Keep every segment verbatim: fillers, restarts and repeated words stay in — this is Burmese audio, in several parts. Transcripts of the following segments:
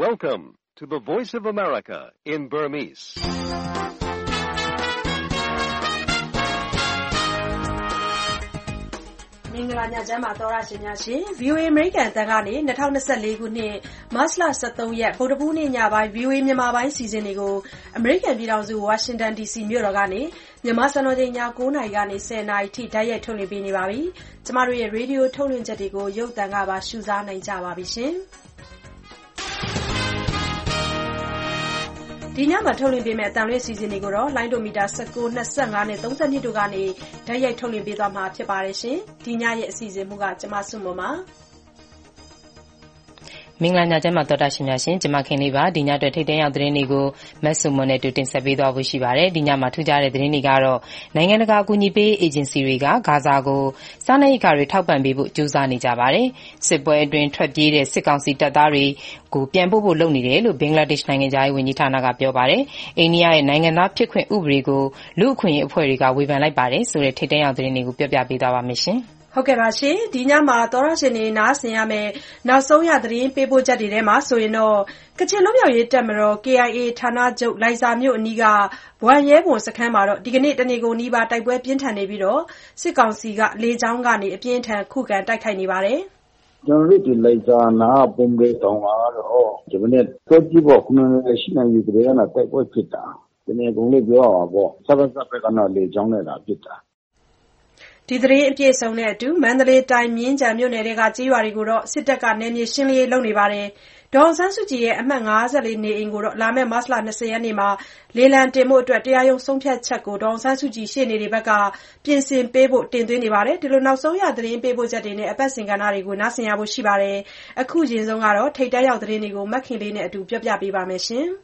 Welcome to the Voice of America in Burmese. ။မင်္ဂလာညချမ်းပါသောရရှင်များရှင် V O A အမေရိကန်အသံကနေ၂၀၂၄ခုနှစ်မတ်လ၁၃ရက်ဗုဒ္ဓဟူးနေ့ညပိုင်း V O A မြန်မာပိုင်းစီစဉ်တွေကိုအမေရိကန်ပြည်ထောင်စုဝါရှင်တန် ဒီစီ မြို့တော်ကနေမြန်မာစံတော်ချိန်ည၉နာရီကနေ၁၀နာရီထိတိုက်ရိုက်ထုတ်လွှင့်ပေးနေပါပြီ။ကျမတို့ရဲ့ရေဒီယိုထုတ်လွှင့်ချက်တွေကိုရုပ်သံကပါရှုစားနိုင်ကြပါပြီရှင်။ဒီညမှာထုတ်လွှင့်ပေးမယ့်အသံလွှင့်စီစဉ်တွေကိုတော့လိုင်းဒိုမီတာ၁၉, ၂၅နဲ့၃၂တို့ကနေတိုက်ရိုက်ထုတ်လွှင့်ပေးသွားမှာဖြစ်ပါတယ်ရှင်။ဒီညရဲ့အစီအစဉ်မှုကကျမစုမပါမင်္ဂလာညချမ်းပါတော်တာရှင်များရှင်ကျမခင်လေးပါဒီညအတွက်ထိတ်တန့်ရောက်သတင်းတွေကိုမက်ဆုမွန်နဲ့တူတင်ဆက်ပေးသွားဖို့ရှိပါတယ်ဒီညမှာထူးခြားတဲ့သတင်းတွေကတော့နိုင်ငံတကာအကူအညီပေးအေဂျင်စီတွေကဂါဇာကိုစားနပ်ရိက္ခာတွေထောက်ပံ့ပေးဖို့ကြိုးစားနေကြပါတယ်စစ်ပွဲအတွင်းထွက်ပြေးတဲ့စစ်ကောင်စီတပ်သားတွေကိုပြန်ပို့ဖို့လုပ်နေတယ်လို့ဘင်္ဂလားဒေ့ရှ်နိုင်ငံသားရေးဝန်ကြီးဌာနကပြောပါတယ်အိန္ဒိယရဲ့နိုင်ငံသားဖြစ်ခွင့်ဥပဒေကိုလူ့အခွင့်အရေးအဖွဲ့တွေကဝေဖန်လိုက်ပါတယ်ဆိုတဲ့ထိတ်တန့်ရောက်သတင်းတွေကိုပြောပြပေးသွားပါမယ်ရှင်ဟုတ်ကဲ့ပါရှင်ဒီညမှာသောရရှင်တွေနားဆင်ရမယ်နောက်ဆုံးရသတင်းပေးပို့ချက်တွေထဲမှာဆိုရင်တော့ကချင်လွတ်မြောက်ရေးတပ်မတော် K I A ဌာနချုပ်လိုင်ဇာမြို့အနီးကဘွမ်ရဲဘွမ်စခန်းမှာတော့ဒီကနေ့တနေကုန်နီးပါးတိုက်ပွဲပြင်းထန်နေပြီးတော့စစ်ကောင်စီကလေကြောင်းကနေအပြင်းထန်ခုခံတိုက်ခိုက်နေပါတယ်ကျွန်တော်တို့ဒီလိုင်ဇာနာပုံတွေတောင်းလာတော့ဒီမနေ့တော့ကြည့်ဖို့ခုနကရှိနေပြီတဲ့ကနာတိုက်ပွဲဖြစ်တာဒီနေ့ကုန်လေးပြောပါပေါ့စပတ်စပတ်ကတော့လေကြောင်းနဲ့လာဖြစ်တာဒီသတင်းအပြည့်စုံနဲ့အတူမန္တလေးတိုင်းမြင်းခြံမြို့နယ်ကကြေးရွာတွေကိုတော့စစ်တပ်ကနယ်မြေရှင်းလင်းရေးလုပ်နေပါတယ်။ဒေါ်အောင်ဆန်းစုကြည်ရဲ့အမှတ်၅၄နေအိမ်ကိုတော့လာမယ့်မတ်လ၂၀ရက်နေ့မှာလေလံတင်ဖို့အတွက်တရားရုံးဆုံးဖြတ်ချက်ကိုဒေါ်အောင်ဆန်းစုကြည်ရှေ့နေတွေဘက်ကပြင်ဆင်ပေးဖို့တင်သွင်းနေပါတယ်။ဒီလိုနောက်ဆုံးရသတင်းပေးပို့ချက်တွေနဲ့အပတ်စဉ်ကဏ္ဍတွေကိုနားဆင်ရဖို့ရှိပါတယ်။အခုချိန်ဆုံးကတော့ထိပ်တန်းရောက်သတင်းတွေကိုမခင်လေးနဲ့အတူပြောပြပေးပါမယ်ရှင်။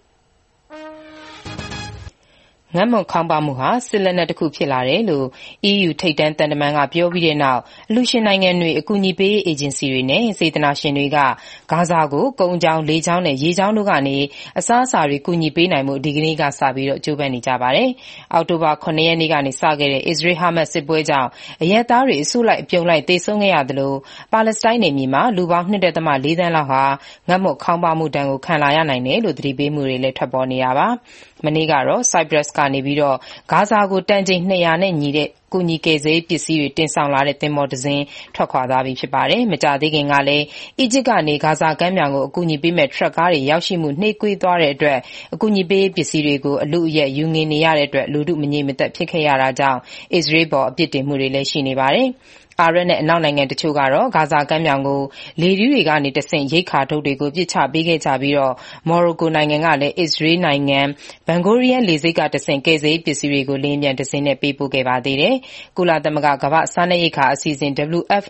ငတ်မွတ်ခေါင်းပါမှုဟာစစ်လက်နက်တစ်ခုဖြစ်လာတယ်လို့ E U ထိပ်တန်းသံတမန်ကပြောပြီးတဲ့နောက်အလှူရှင်နိုင်ငံတွေအကူအညီပေးအေဂျင်စီတွေနဲ့စေတနာရှင်တွေကဂါဇာကိုကုန်းကြောင်းလေကြောင်းနဲ့ရေကြောင်းတို့ကနေအစားအစာတွေကူညီပေးနိုင်မှုဒီကနေ့ကစပြီးတော့ကြိုးပမ်းနေကြပါတယ်။အောက်တိုဘာခုနှစ်ရက်နေ့ကနေစခဲ့တဲ့ Israel Hamas စစ်ပွဲကြောင့်အရပ်သားတွေအစုလိုက်အပြုံလိုက်သေဆုံးခဲ့ရသလိုပါလက်စတိုင်းနယ်မြေမှာလူပေါင်း ၂.၄ သန်းလောက်ဟာငတ်မွတ်ခေါင်းပါမှုဒဏ်ကိုခံလာရနိုင်တယ်လို့သတိပေးမှုတွေလည်းထွက်ပေါ်နေတာပါ။မနေ့ကတော့ Cyprus ကနေပြီးတော့ဂါဇာကိုတန်ချိန်၂၀၀နဲ့ညီတဲ့ကူညီကယ်ဆယ်ရေးပစ္စည်းတွေတင်ဆောင်လာတဲ့သင်္ဘောတစ်စင်းထွက်ခွာသွားပြီဖြစ်ပါတယ်။မကြာသေးခင်ကလည်းအီဂျစ်ကနေဂါဇာကမ်းမြောင်ကိုအကူအညီပေးမဲ့ထရပ်ကားတွေရောက်ရှိမှုနှေးကွေးသွားတဲ့အတွက်အကူအညီပေးပစ္စည်းတွေကိုအလုအယက်ယူငင်နေရတဲ့အတွက်လူထုမငြိမ်မသက်ဖြစ်ခဲ့ရတာကြောင့်အစ္စရေးပေါ်အပြစ်တင်မှုတွေလည်းရှိနေပါတယ်။အာရပ်နဲ့အနောက်နိုင်ငံတချို့ကတော့ဂါဇာကမ်းမြောင်ကိုလေထီးတွေကနေတဆင့်ရိက္ခာထုပ်တွေကိုပစ်ချပေးခဲ့ကြပြီးတော့မော်ရိုကိုနိုင်ငံကလည်းအစ္စရေးနိုင်ငံဘန်ဂိုရီးယန်လေဆိပ်ကတဆင့်ကယ်ဆယ်ရေးပစ္စည်းတွေကိုလေယာဉ်ပျံတစ်စင်းနဲ့ပေးပို့ခဲ့ပါသေးတယ်။ကုလသမဂ္ဂကမ္ဘာ့စားနပ်ရိက္ခာအစီအစဉ် W F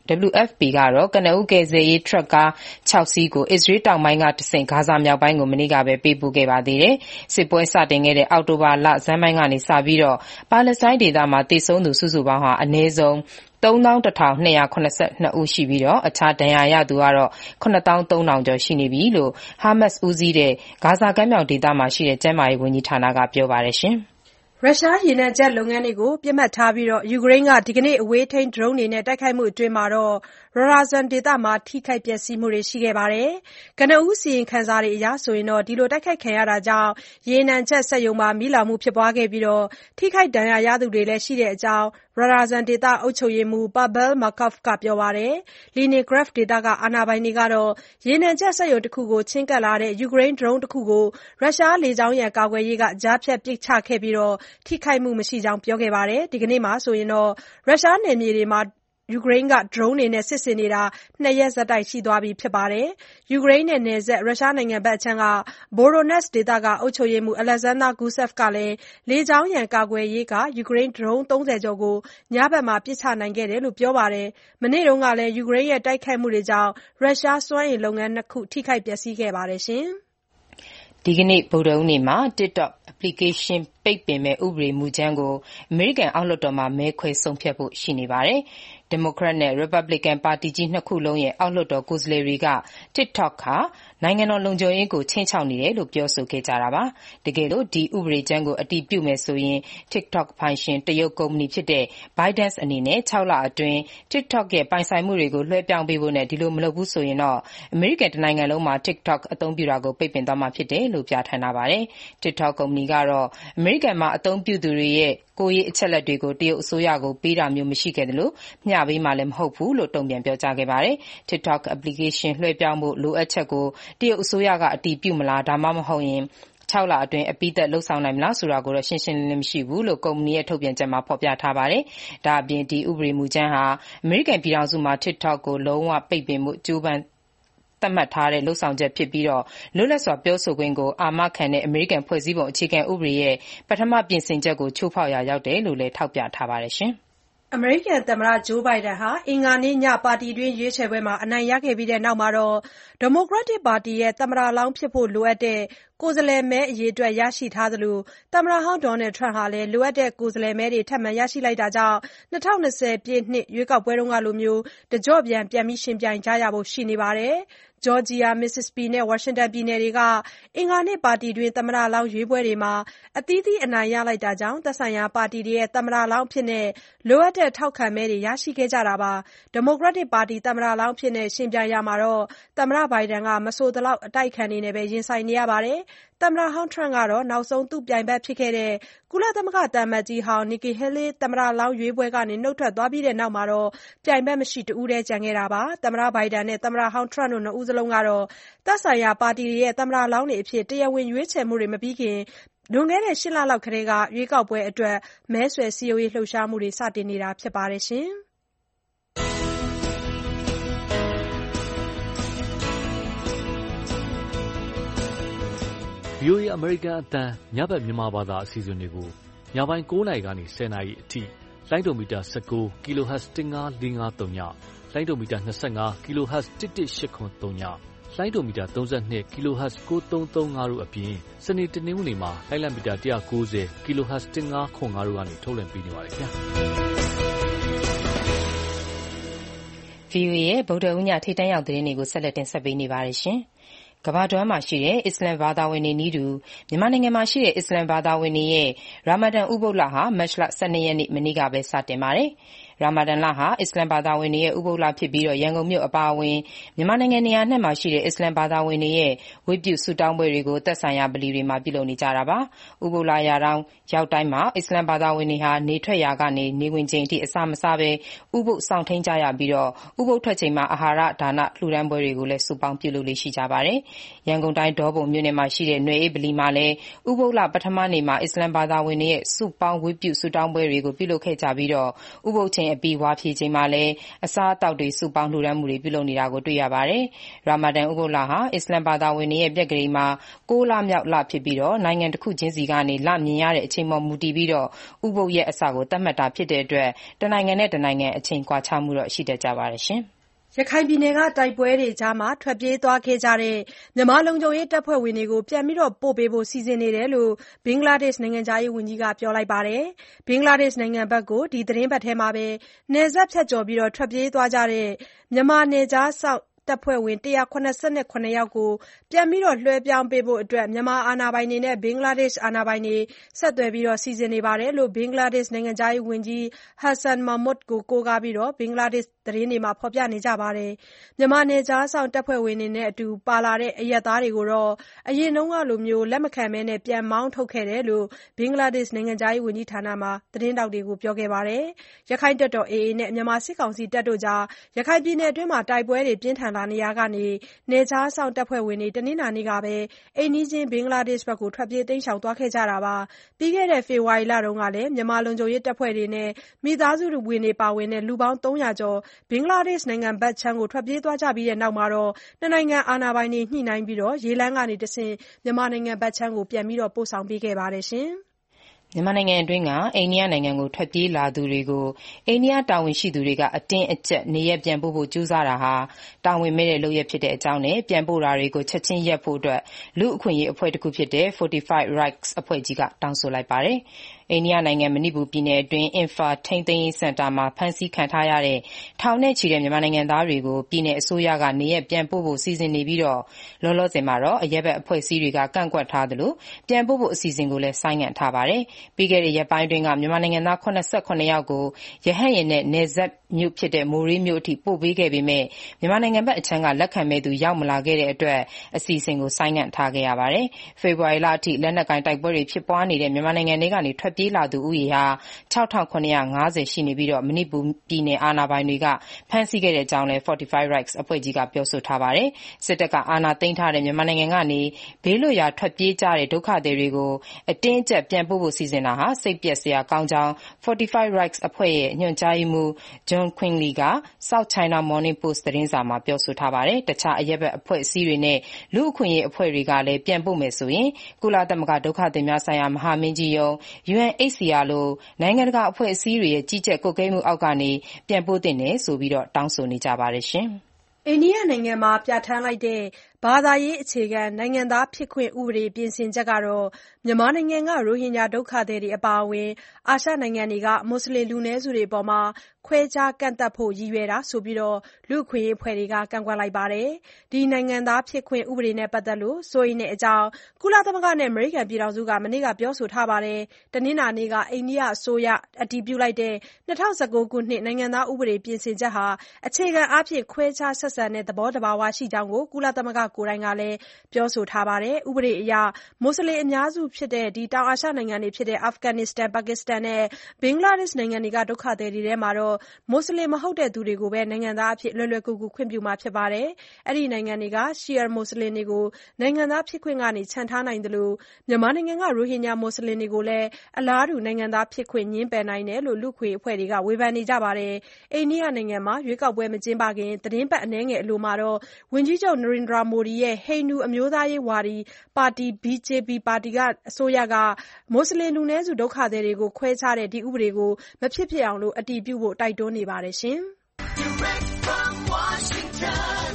P ကတော့ကနဦးကယ်ဆယ်ရေးထရပ်ကား၆စီးကိုအစ္စရေးတောင်ပိုင်းကတဆင့်ဂါဇာမြောက်ပိုင်းကိုမနေ့ကပဲပေးပို့ခဲ့ပါသေးတယ်။စစ်ပွဲစတင်ခဲ့တဲ့အောက်တိုဘာလဆန်းပိုင်းကနေစပြီးတော့ပါလက်စတိုင်းဒေသမှာသေဆုံးသူစုစုပေါင်းဟာအနည်းဆုံးသုံးသောင်းတစ်ထောင်နှစ်ရာခုနစ်ဆယ့်နှစ်ဦးရှိပြီးတော့အခြားဒဏ်ရာရသူကတော့ခုနှစ်သောင်းသုံးထောင်ကျော်ရှိနေပြီလို့ဟာမတ်စ်ဦးစီးတဲ့ဂါဇာကမ်းမြောင်ဒေသမှာရှိတဲ့ကျန်းမာရေးဝန်ကြီးဌာနကပြောပါတယ်ရှင်။ရုရှားရေနံချက်လုပ်ငန်းတွေကိုပြစ်မှတ်ထားပြီးယူကရိန်းကဒီကနေ့အဝေးထိန်းဒရုန်းတွေနဲ့တိုက်ခိုက်မှုအတွင်းRazan ဒေသမှာထိခိုက်ပျက်စီးမှုတွေရှိခဲ့ပါတယ်။ကနဦးစီရင်ခံစာတွေအရဆိုရင်ဒီလိုတိုက်ခိုက်ခံရတာကြောင့်ရေနံချက်စက်ရုံမှာမီးလောင်မှုဖြစ်ပွားခဲ့ပြီးထိခိုက်ဒဏ်ရာရသူတွေလည်းရှိတဲ့အကြောင်းRazan ဒေသအုပ်ချုပ်ရေးမှူး Pavel Malkov ကပြောပါတယ်။ Leningrad ဒေသကအာဏာပိုင်တွေကတော့ရေနံချက်စက်ရုံတစ်ခုကိုချဉ်းကပ်လာတဲ့ယူကရိန်းဒရုန်းတစ်ခုကိုရုရှားလေကြောင်းရန်ကာကွယ်ရေးကကြားဖြတ်ပစ်ချခဲ့ပြီးထိခိုက်မှုမရှိကြောင်းပြောခဲ့ပါတယ်။ဒီကနေ့မှာဆိုရင်ရုရှားနယ်မြေတွေမှာယူကရိန်းကဒရုန်းတွေနဲ့စစ်ဆင်နေတာနှစ်ရက်ဆက်တိုက်ရှိသွားပြီဖြစ်ပါတယ်။ယူကရိန်းနဲ့နယ်စပ်ရုရှားနိုင်ငံဘက်အခြမ်းက Voronezh ဒေသကအုပ်ချုပ်ရေးမှူး Alexander Gusev ကလည်းလေကြောင်းရန်ကာကွယ်ရေးကယူကရိန်းဒရုန်းသုံးဆယ်ကျော်ကိုညဘက်မှာပစ်ချနိုင်ခဲ့တယ်လို့ပြောပါတယ်။မနေ့တုန်းကလည်းယူကရိန်းရဲ့တိုက်ခိုက်မှုတွေကြောင့်ရုရှားစွမ်းအင်လုပ်ငန်းနှစ်ခုထိခိုက်ပျက်စီးခဲ့ပါတယ်ရှင်။ဒီကနေ့ဗုဒ္ဓဟူးနေ့မှာ TikTok application ပိတ်ပင်မဲ့ဥပဒေမူကြမ်းကိုအမေရိကန်အောက်လွှတ်တော်မှာမဲခွဲဆုံးဖြတ်ဖို့ရှိနေပါတယ်။ Democrat နဲ့ Republican ပါတီကြီးနှစ်ခုလုံးရဲ့အောက်လွှတ်တော်ကိုယ်စားလှယ်တွေက TikTok ဟာနိုင်ငံတော်လုံခြုံရေးကိုခြိမ်းခြောက်နေတယ်လို့ပြောဆိုခဲ့ကြတာပါ။တကယ်လို့ဒီဥပဒေကြမ်းကိုအတည်ပြုမယ်ဆိုရင် TikTok ပိုင်ရှင်တရုတ်ကုမ္ပဏီဖြစ်တဲ့ ByteDance အနေနဲ့ခြောက်လအတွင်း TikTok ရဲ့ပိုင်ဆိုင်မှုတွေကိုလွှဲပြောင်းပေးဖို့နဲ့ဒီလိုမလုပ်ဘူးဆိုရင်တော့အမေရိကန်တနိုင်ငံလုံးမှာ TikTok အသုံးပြုတာကိုပိတ်ပင်သွားမှာဖြစ်တယ်လို့ပြဋ္ဌာန်းထားပါတယ်။ TikTok ကုမ္ပဏီကတော့အမေရိကန်မှာအသုံးပြုသူတွေရဲ့ကိုယ်ရေးအချက်အလက်တွေကိုတရုတ်အစိုးရကိုပေးတာမျိုးမရှိခဲ့သလိုမျှပေးမှာလည်းမဟုတ်ဘူးလို့တုံ့ပြန်ပြောကြားခဲ့ပါတယ်။ TikTok application လွှဲပြောင်းဖို့လိုအပ်ချက်ကိုတရုတ်အစိုးရကအတည်ပြုမလားဒါမှမဟုတ်ရင်ခြောက်လအတွင်းအပြီးသတ်လုပ်ဆောင်နိုင်မလားဆိုတာကိုတော့ရှင်းရှင်းလင်းလင်းမရှိဘူးလို့ကုမ္ပဏီရဲ့ထုတ်ပြန်ချက်မှာဖော်ပြထားပါတယ်။ဒါ့အပြင်ဒီဥပဒေမူကြမ်းဟာအမေရိကန်ပြည်ထောင်စုမှာ TikTok ကိုလုံးဝပိတ်ပင်မှုကြိုးပမ်းသတ်မှတ်ထားတဲ့လုပ်ဆောင်ချက်ဖြစ်ပြီးလွတ်လပ်စွာပြောဆိုခွင့်ကိုအာမခံတဲ့အမေရိကန်ဖွဲ့စည်းပုံအခြေခံဥပဒေရဲ့ပထမပြင်ဆင်ချက်ကိုချိုးဖောက်ရာရောက်တယ်လို့လည်းထောက်ပြထားပါတယ်ရှင်။အမေရိကန်သမ္မတဂျိုးဘိုင်ဒန်ဟာအင်္ဂါနေ့ညပါတီတွင်းရွေးချယ်ပွဲမှာအနိုင်ရခဲ့ပြီးတဲ့နောက် ဒီမိုကရက်တစ်ပါတီရဲ့သမ္မတလောင်းဖြစ်ဖို့လိုအပ်တဲ့ကိုယ်စားလှယ်မဲအရေအတွက်ရရှိထားသလိုသမ္မတဟောင်းဒေါ်နယ်ထရမ့်ဟာလည်းလိုအပ်တဲ့ကိုယ်စားလှယ်မဲတွေထပ်မံရရှိလိုက်တာကြောင့်၂၀၂၀ပြည့်နှစ်ရွေးကောက်ပွဲကလိုတကျော့ပြန်ပြန်လည်ယှဉ်ပြိုင်ကြရဖို့ရှိနေပါတယ်။ ဂျော်ဂျီယာ၊ မစ္စစ္စပီနဲ့ဝါရှင်တန်ပြည်နယ်တွေကအင်္ဂါနေ့ပါတီတွင်းသမ္မတလောင်းရွေးပွဲတွေမှာအသီးသီးအနိုင်ရလိုက်တာကြောင့်သက်ဆိုင်ရာပါတီတွေရဲ့သမ္မတလောင်းအဖြစ်လိုအပ်တဲ့ထောက်ခံမဲတွေရရှိခဲ့ကြတာပါ။ ဒီမိုကရက်တစ်ပါတီသမ္မတလောင်းအဖြစ်ယှဉ်ပြိုင်ရာမှာသမ္မတဘိုင်ဒန်ကမဆိုသလောက်အတိုက်အခံတွေနဲ့ရင်ဆိုင်နေရပါတယ်။ သမ္မတဟောင်းထရမ့်ကတော့နောက်ဆုံးသူ့ပြိုင်ဘက်ဖြစ်ခဲ့တဲ့ကုလသမဂ္ဂသံအမတ်ကြီးဟောင်း Nikki Haley သမ္မတလောင်းရွေးပွဲကနေနုတ်ထွက်သွားပြီးတဲ့နောက်ပြိုင်ဘက်မရှိတဦးတည်းကျန်ခဲ့တာပါ။ သမ္မတဘိုင်ဒန်နဲ့သမ္မတဟောင်းထရမ့်တို့နှစ်ဦးစလုံးကတော့သက်ဆိုင်ရာပါတီတွေရဲ့သမ္မတလောင်းတွေအဖြစ်တရားဝင်ရွေးချယ်မှုတွေမပြီးခင်လွန်ခဲ့တဲ့ရှစ်လလောက်ကတည်းကရွေးကောက်ပွဲအတွက်မဲဆွယ်စည်းရုံးရေးလှုပ်ရှားမှုတွေစတင်နေတာဖြစ်ပါတယ်။ဗွီအိုအေ အမေရိကန်အသံညဘက်မြန်မာဘာသာအစီအစဉ်တွေကိုညပိုင်းကိုးနာရီကနေဆယ်နာရီအထိလိုင်းဒိုမီတာ၁၉ kHz တစ်ငါးလေးငါးသုံးညလိုင်းဒိုမီတာ၂၅ kHz တစ်တစ်ရှစ်ခွန်သုံးညလိုင်းဒိုမီတာ၃၂ kHz ကိုးသုံးသုံးငါတို့အပြင်စနေတနင်္ဂနွေမှာလိုင်းလံမီတာ၁၉၀ kHz တစ်ငါးခွန်ငါတို့ကနေထုတ်လွှင့်ပေးနေပါတယ်ခင်ဗျာ။ဗွီအိုအေရဲ့ဗုဒ္ဓဦးညထိပ်တန်းရောက်သတင်းတွေကိုဆက်လက်တင်ဆက်ပေးနေပါတယ်ရှင်။ကမ္ဘာတဝန်းမှာရှိတဲ့အစ္စလမ်ဘာသာဝင်တွေနည်းတူမြန်မာနိုင်ငံမှာရှိတဲ့အစ္စလမ်ဘာသာဝင်တွေရဲ့ရာမာဒန်ဥပုသ်လဟာမတ်လ၁၂ရက်နေ့မနေ့ကပဲစတင်ပါတယ်။ရာမာဒန်လဟာအစ္စလမ်ဘာသာဝင်တွေရဲ့ဥပုသ်လဖြစ်ပြီးရန်ကုန်မြို့အပါအဝင်မြန်မာနိုင်ငံနေရာအနှံ့မှာရှိတဲ့အစ္စလမ်ဘာသာဝင်တွေရဲ့ဝတ်ပြုဆုတောင်းပွဲတွေကိုသက်ဆိုင်ရာဗလီတွေမှာပြုလုပ်နေကြတာပါ။ဥပုသ်လရာတောင်းရောက်တိုင်းမှာအစ္စလမ်ဘာသာဝင်တွေဟာနေထွက်ရာကနေနေဝင်ချိန်အထိအစာမစားဘဲဥပုသ်စောင့်ထိန်းကြရပြီးတော့ဥပုသ်ထွက်ချိန်မှာအာဟာရဒါနလှူဒါန်းပွဲတွေကိုလည်းစုပေါင်းပြုလုပ်လေ့ရှိကြပါတယ်။ရန်ကုန်တိုင်းဒေါပုံမြို့နယ်မှာရှိတဲ့နွယ်အေးဗလီမှာလည်းဥပုသ်လပထမနေ့မှာအစ္စလမ်ဘာသာဝင်တွေရဲ့စုပေါင်းဝတ်ပြုဆုတောင်းပွဲတွေကိုပြုလုပ်ခဲ့ကြပြီးတော့ဥပုသ်ချိန်အပြီးဝါဖြေချိန်မှာလည်းအစားအသောက်တွေစုပေါင်းလှူဒါန်းမှုတွေပြုလုပ်နေတာကိုတွေ့ရပါတယ်။ရာမာဒန်ဥပုသ်လဟာအစ္စလမ်ဘာသာဝင်တွေရဲ့ပြက္ခဒိန်မှာကိုးလမြောက်လဖြစ်ပြီးတော့နိုင်ငံတစ်ခုချင်းစီကနေလမြင်ရတဲ့အချိန်ပေါ်မူတည်ပြီးတော့ဥပုသ်ရဲ့အစကိုသတ်မှတ်တာဖြစ်တဲ့အတွက်တနိုင်ငံနဲ့တနိုင်ငံအချိန်ကွာခြားမှုတော့ရှိတတ်ကြပါတယ်ရှင်။ရခိုင်ပြည်နယ်ကတိုက်ပွဲတွေကြားထွက်ပြေးသွားခဲ့ကြတဲ့မြန်မာလုံခြုံရေးတပ်ဖွဲ့ဝင်တွေကိုပြန်ပို့ပေးဖို့စီစဉ်နေတယ်လို့ဘင်္ဂလားဒေ့ရှ်နိုင်ငံခြားရေးဝန်ကြီးကပြောလိုက်ပါတယ်။ဘင်္ဂလားဒေ့ရှ်နိုင်ငံဘက်ကိုဒီသီတင်းပတ်ထဲမှာပဲနယ်စပ်ဖြတ်ကျော်ထွက်ပြေးသွားကြတဲ့မြန်မာနယ်ခြားစောင့်တပ်ဖွဲ့ဝင်၁၇၇ ယောက်ကိုပြန်လွှဲပြောင်းပေးဖို့မြန်မာအာဏာပိုင်တွေနဲ့ဘင်္ဂလားဒေ့ရှ်အာဏာပိုင်တွေဆက်သွယ်စီစဉ်နေတယ်လို့ဘင်္ဂလားဒေ့ရှ်နိုင်ငံခြားရေးဝန်ကြီး Hasan Mahmud ကိုကိုးကားပြီးဘင်္ဂလားဒေ့ရှ်သတင်းတွေမှာဖော်ပြကြပါတယ်။ မြန်မာနယ်ခြားစောင့်တပ်ဖွဲ့ဝင်တွေနဲ့အတူပါလာတဲ့အရပ်သားတွေကိုတော့အရင်ကလိုလက်မခံဘဲပြန်မောင်းထုတ်ခဲ့တယ်လို့ဘင်္ဂလားဒေ့ရှ်နိုင်ငံခြားရေးဝန်ကြီးဌာနမှာသတင်းထောက်တွေကိုပြောခဲ့ပါတယ်။ ရက္ခိုင့်တပ်တော် အေအေ နဲ့မြန်မာစစ်ကောင်စီတပ်တို့ကြားရခိုင်ပြည်နယ်အတွင်းတိုက်ပွဲတွေပြင်းထန်လာနေရာကနေနယ်ခြားစောင့်တပ်ဖွဲ့ဝင်တွေတနင်္လာနေ့ကပဲအိမ်နီးချင်းဘင်္ဂလားဒေ့ရှ်ဘက်ကိုထွက်ပြေးတိမ်းရှောင်သွားခဲ့ကြတာပါ။ ပြီးခဲ့တဲ့ဖေဖော်ဝါရီလတုန်းကလည်းမြန်မာလုံခြုံရေးတပ်ဖွဲ့တွေနဲ့မိသားစုဝင်တွေပါဝင်တဲ့လူပေါင်းသုံးရာကျော်ဘင်္ဂလားဒေ့ရှ်နိုင်ငံဘက်ခြမ်းကိုထွက်ပြေးသွားကြပြီးတဲ့နောက်နှစ်နိုင်ငံအာဏာပိုင်တွေညှိနှိုင်းပြီးရေလမ်းကနေတဆင့်မြန်မာနိုင်ငံဘက်ခြမ်းကိုပြန်ပို့ဆောင်ပေးခဲ့ပါတယ်။မြန်မာနိုင်ငံအတွင်းကအိန္ဒိယနိုင်ငံကိုထွက်ပြေးလာသူတွေကိုအိန္ဒိယတာဝန်ရှိသူတွေကအတင်းအကျပ်နေရပ်ပြန်ပို့ဖို့ကြိုးစားတာဟာတာဝန်မဲ့တဲ့လုပ်ရပ်ဖြစ်တဲ့အကြောင်းနဲ့ပြန်ပို့တာတွေကိုချက်ချင်းရပ်ဖို့လူ့အခွင့်အရေးအဖွဲ့တစ်ခုဖြစ်တဲ့ Fortify Rights အဖွဲ့ကြီးကတောင်းဆိုလိုက်ပါတယ်။အိန္ဒိယနိုင်ငံမဏိပူပြည်နယ်အတွင်း အင်ဖာထိန်းသိမ်းရေးစင်တာမှာဖမ်းဆီးခံထားရတဲ့ထောင်နဲ့ချီတဲ့မြန်မာနိုင်ငံသားတွေကိုပြည်နယ်အစိုးရကနေရပ်ပြန်ပို့ဖို့စီစဉ်နေပြီးလောလောဆယ်မှာတော့အရပ်ဘက်အဖွဲ့အစည်းတွေကကန့်ကွက်ထားသလိုပြန်ပို့ဖို့အစီအစဉ်ကိုလည်းဆိုင်းငံ့ထားပါတယ်။ပြီးခဲ့တဲ့ရက်ပိုင်းအတွင်းကမြန်မာနိုင်ငံသား၇၇ယောက်ကိုရဟတ်ယာဉ်နဲ့နယ်စပ်မြို့ဖြစ်တဲ့မိုရေးမြို့အထိပို့ပေးခဲ့ပေမဲ့မြန်မာနိုင်ငံဘက်အခြမ်းကလက်ခံမဲ့သူရောက်မလာခဲ့တဲ့အတွက်အစီအစဉ်ကိုဆိုင်းငံ့ထားခဲ့ရပါတယ်။ဖေဖော်ဝါရီလအထိလက်နက်ကိုင်တိုက်ပွဲတွေဖြစ်ပွားနေတဲ့မြန်မာနိုင်ငံထဲကနေထွက်ပြေးလာသူဦးရေဟာ၆ထောင်၇ရာ၅ဆယ်ရှိနေပြီးမဏိပူပြည်နယ်အာဏာပိုင်တွေကဖမ်းဆီးခဲ့တဲ့အကြောင်းလည်း Fortify Rights အဖွဲ့ကြီးကပြောဆိုထားပါတယ်။စစ်တပ်ကအာဏာသိမ်းထားတဲ့မြန်မာနိုင်ငံကနေဘေးလွတ်ရာထွက်ပြေးကြတဲ့ဒုက္ခသည်တွေကိုအတင်းအကျပ်ပြန်ပို့ဖို့စီစဉ်တာဟာစိတ်ပျက်စရာကောင်းကြောင်း Fortify Rights အဖွဲ့ရဲ့ညွှန်ကြားရေးမှူး John Quinley က South China Morning Post သတင်းစာမှာပြောဆိုထားပါတယ်။တခြားအရပ်ဘက်အဖွဲ့အစည်းတွေနဲ့လူ့အခွင့်အရေးအဖွဲ့တွေကလည်းပြန်ပို့မယ်ဆိုရင်ကုလသမဂ္ဂဒုက္ခသည်များဆိုင်ရာမဟာမင်းကြီးရုံး ယူ အန် အိတ် စီ အာ လိုနိုင်ငံတကာအဖွဲ့အစည်းတွေရဲ့ကြီးကြပ်ကွပ်ကဲမှုအောက်ကနေပြန်ပို့သင့်တယ်ဆိုပြီးတောင်းဆိုနေကြပါတယ်။အိန္ဒိယနိုင်ငံမှာပြဌာန်းလိုက်တဲ့ဘာသာရေးအခြေခံနိုင်ငံသားဖြစ်ခွင့်ဥပဒေပြင်ဆင်ချက်ကတော့မြန်မာနိုင်ငံကရိုဟင်ဂျာဒုက္ခသည်တွေအပါအဝင်အာရှနိုင်ငံတွေကမွတ်ဆလင်လူနည်းစုတွေအပေါ်ခွဲခြားကန့်သတ်ဖို့ရည်ရွယ်တာဆိုပြီးလူ့အခွင့်အရေးအဖွဲ့တွေကကန့်ကွက်လိုက်ပါတယ်။ဒီနိုင်ငံသားဖြစ်ခွင့်ဥပဒေနဲ့ပတ်သက်လို့စိုးရိမ်တဲ့အကြောင်းကုလသမဂ္ဂနဲ့အမေရိကန်ပြည်ထောင်စုကမနေ့ကပြောဆိုထားပါတယ်။တနင်္လာနေ့ကအိန္ဒိယအစိုးရအတည်ပြုလိုက်တဲ့၂၀၁၉ခုနှစ်နိုင်ငံသားဥပဒေပြင်ဆင်ချက်ဟာအခြေခံအားဖြင့်ခွဲခြားဆက်ဆံတဲ့သဘောသဘာဝရှိကြောင်းကုလသမဂ္ဂကိုယ်တိုင်ကလည်းပြောဆိုထားပါတယ်။ဥပဒေအရမွတ်ဆလင်အများစုဖြစ်တဲ့တောင်အာရှနိုင်ငံတွေဖြစ်တဲ့အာဖဂန်နစ္စတန်၊ပါကစ္စတန်နဲ့ဘင်္ဂလားဒေ့ရှ်နိုင်ငံတွေကဒုက္ခသည်တွေထဲမှာမွတ်ဆလင်မဟုတ်သူတွေကိုပဲနိုင်ငံသားအဖြစ်လွယ်လွယ်ကူကူခွင့်ပြုမှာဖြစ်ပါတယ်။အဲဒီနိုင်ငံတွေကရှီယာမွတ်ဆလင်တွေကိုနိုင်ငံသားဖြစ်ခွင့်ကနေချန်ထားနိုင်သလိုမြန်မာနိုင်ငံကရိုဟင်ဂျာမွတ်ဆလင်တွေကိုလည်းအလားတူနိုင်ငံသားဖြစ်ခွင့်ငြင်းပယ်နိုင်တယ်လို့လူ့အခွင့်အရေးအဖွဲ့တွေကဝေဖန်နေကြပါတယ်။အိန္ဒိယနိုင်ငံမှာရွေးကောက်ပွဲမကျင်းပခင်သီတင်းပတ်အနည်းငယ်အလိုမှာဝန်ကြီးချုပ်နရိန်ဒရာမိုဒီရဲ့ဟိန္ဒူအမျိုးသားရေးဝါဒီပါတီ ဘီ ဂျေ ပီ ပါတီအစိုးရကမွတ်ဆလင်လူနည်းစုဒုက္ခသည်တွေကိုခွဲခြားတဲ့ဒီဥပဒေကိုမဖြစ်ဖြစ်အောင်အတည်ပြုဖို့တိုက်တွန်းနေပါတယ်။ Direct from Washington,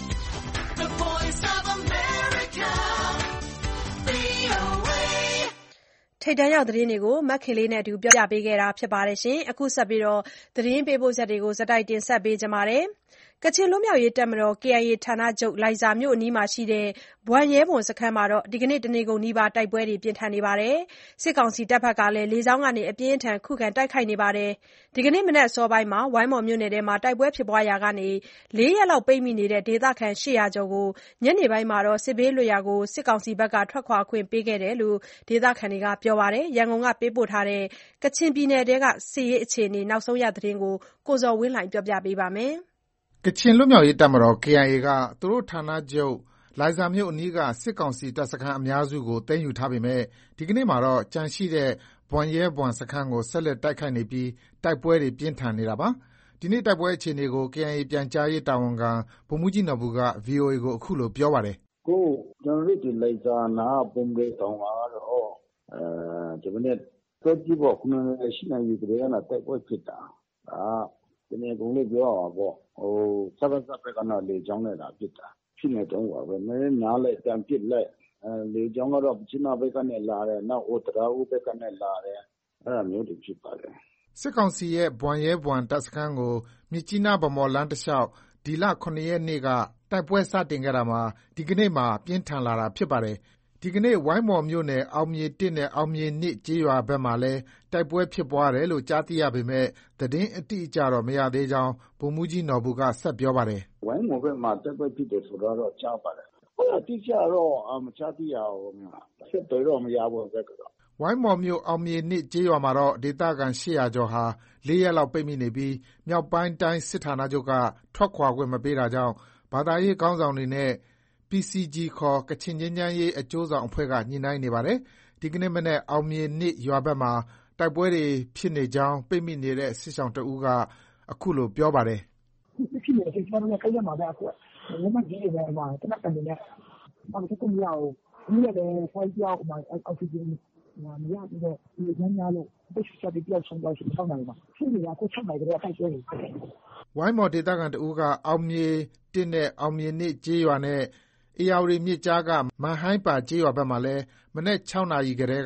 the voice of America, ဗွီအိုအေထိပ်တန်းရောက်သတင်းတွေကိုမခင်လေးနဲ့အတူပြောပြပေးခဲ့တာဖြစ်ပါတယ်။အခုဆက်ပြီးသတင်းပေးပို့ချက်တွေကိုဆက်တိုက်တင်ဆက်ပေးကြပါမယ်။ ကချင်လွတ်မြောက်ရေးတပ်မတော် ကေအိုင်အေ ဌာနချုပ်လိုင်ဇာမြို့အနီးရှိဘွမ်ရဲဘွမ်စခန်းမှာဒီနေ့တနေ့ကုန်နီးပါးတိုက်ပွဲတွေပြင်းထန်နေပါတယ်။စစ်ကောင်စီတပ်ဘက်ကလည်းလေကြောင်းကနေအပြင်းအထန်ခုခံတိုက်ခိုက်နေပါတယ်။ဒီနေ့မနက်အစောပိုင်းမှာဝိုင်းမော်မြို့နယ်ထဲမှာတိုက်ပွဲဖြစ်ပွားရာကနေလေးရက်လောက်ပိတ်မိနေတဲ့ဒေသခံရှစ်ရာကျော်ကိုညနေပိုင်းမှာစစ်ဘေးလွတ်ရာကိုစစ်ကောင်စီဘက်ကထွက်ခွာခွင့်ပေးခဲ့တယ်လို့ဒေသခံတွေကပြောပါတယ်။ရန်ကုန်ကပေးပို့တဲ့ကချင်ပြည်နယ်ထဲကစစ်ရေးအခြေအနေနောက်ဆုံးရသတင်းကိုကိုဇော်ဝင်းလှိုင်ကပြောပြပါမယ်။ကချင်လွတ်မြောက်ရေးတပ်မတော် ကေအိုင်အေ ကသူတို့ဌာနချုပ်လိုင်ဇာမြို့အနီးကစစ်ကောင်စီတပ်စခန်းအများစုကိုသိမ်းယူထားပေမဲ့ဒီကနေ့မှာတော့ကျန်ရှိတဲ့ဘွမ်ရဲဘွမ်စခန်းကိုဆက်လက်တိုက်ခိုက်နေပြီးတိုက်ပွဲတွေပြင်းထန်နေတာပါ။ဒီနေ့တိုက်ပွဲအခြေအနေကို ကေအိုင်အေ ပြန်ကြားရေးတာဝန်ခံဗိုလ်မှူးကြီးနော်ဘူက ဗွီအိုအေကိုအခုလိုပြောပါတယ်။အခုကျနော်တို့ဒီလိုင်ဇာနားဘုံရဲတောင်ကတော့အဲဒီမနေ့စောကြီးပေါ့ခုနစ်နာရီ၈နာရီကတည်းကတိုက်ပွဲဖြစ်တာ။ဒါတနေ့ကုန်လို့ပြောရမှာပေါ့ဟိုစကစဘက်ကလေကြောင်းနဲ့လာပစ်တာဖြစ်နေတော့ပါပဲနည်းနားလိုက်တံပစ်လိုက်အဲလေကြောင်းကတော့ပချနာဘက်ကနေလာတယ်နောက်ဩတရာဦးဘက်ကနေလာတယ်အဲဒါမျိုးတွေဖြစ်ပါတယ်စစ်ကောင်စီရဲ့ဘွမ်ရဲဘွမ်တပ်စခန်းကိုမြစ်ကြီးနားဗမော်လမ်းတစ်လျှောက်ဒီလခုနှစ်ရက်နေ့ကတိုက်ပွဲစတင်ခဲ့တာမှာဒီကနေ့မှာပြင်းထန်လာတာဖြစ်ပါတယ်ဒီကနေ့ဝိုင်းမော်မြို့နယ်အောင်မြေတစ်နဲ့အောင်မြေနှစ်ကျေးရွာဘက်မှာလည်းတိုက်ပွဲဖြစ်ပွားတယ်လို့ကြားသိရပေမဲ့သတင်းအတိအကျတော့မရသေးကြောင်းဗိုလ်မှူးကြီးနော်ဘူကဆက်ပြောပါတယ်ဝိုင်းမော်ဘက်မှာတိုက်ပွဲဖြစ်တယ်ဆိုတော့ကြားပါတယ်ဟိုအတိအကျတော့မကြားသိရဘူးဆက်တယ်တော့မရဘူးဘက်ကတော့ဝိုင်းမော်မြို့အောင်မြေနှစ်ကျေးရွာမှာတော့ဒေသခံရှစ်ရာကျော်ဟာလေးရက်လောက်ပိတ်မိနေပြီးမြောက်ပိုင်းတိုင်းစစ်ဌာနချုပ်ကထွက်ခွာခွင့်မပေးတာကြောင့်ဘာသာရေးခေါင်းဆောင်တွေနဲ့ ပီ စီ ဂျီ ခေါ်ကချင်ငြိမ်းချမ်းရေးအကျိုးဆောင်အဖွဲ့ကညှိနှိုင်းနေပါတယ်။ဒီကနေ့မနက်အောင်မြေနှစ်ရွာဘက်မှာတိုက်ပွဲတွေဖြစ်နေကြောင်းပိတ်မိနေတဲ့စစ်ရှောင်တဦးကအခုလိုပြောပါတယ်။ဖြစ်နေတယ်ကျွန်တော်တို့ခိုင်းရမှာပဲအခုက။မြန်မာကြီးတွေပဲမှာတနက်တန်နေတယ်။ဘာလို့ကိုမရဘူး။ဒီလည်းဖိုင်ပြောက်မှာအောက်ဆီဂျင်မရပြီးတော့ဒီညညလို့ပိတ်ချက်ပြီးပြောက်ဆုံးသွားရှိဆောင်နိုင်မှာ။ဖြစ်နေတာကိုချက်နိုင်ကြတဲ့တိုက်ပွဲတွေ။ဝိုင်းမော်ဒေသခံတဦးကအောင်မြေတစ်နဲ့အောင်မြေနှစ်ကျေးရွာနဲ့အေယာဝတီမြစ်ကြားကမန်ဟိုင်းပါကျေးရွာဘက်မှာလည်းမနက်၆နာရီကတည်းက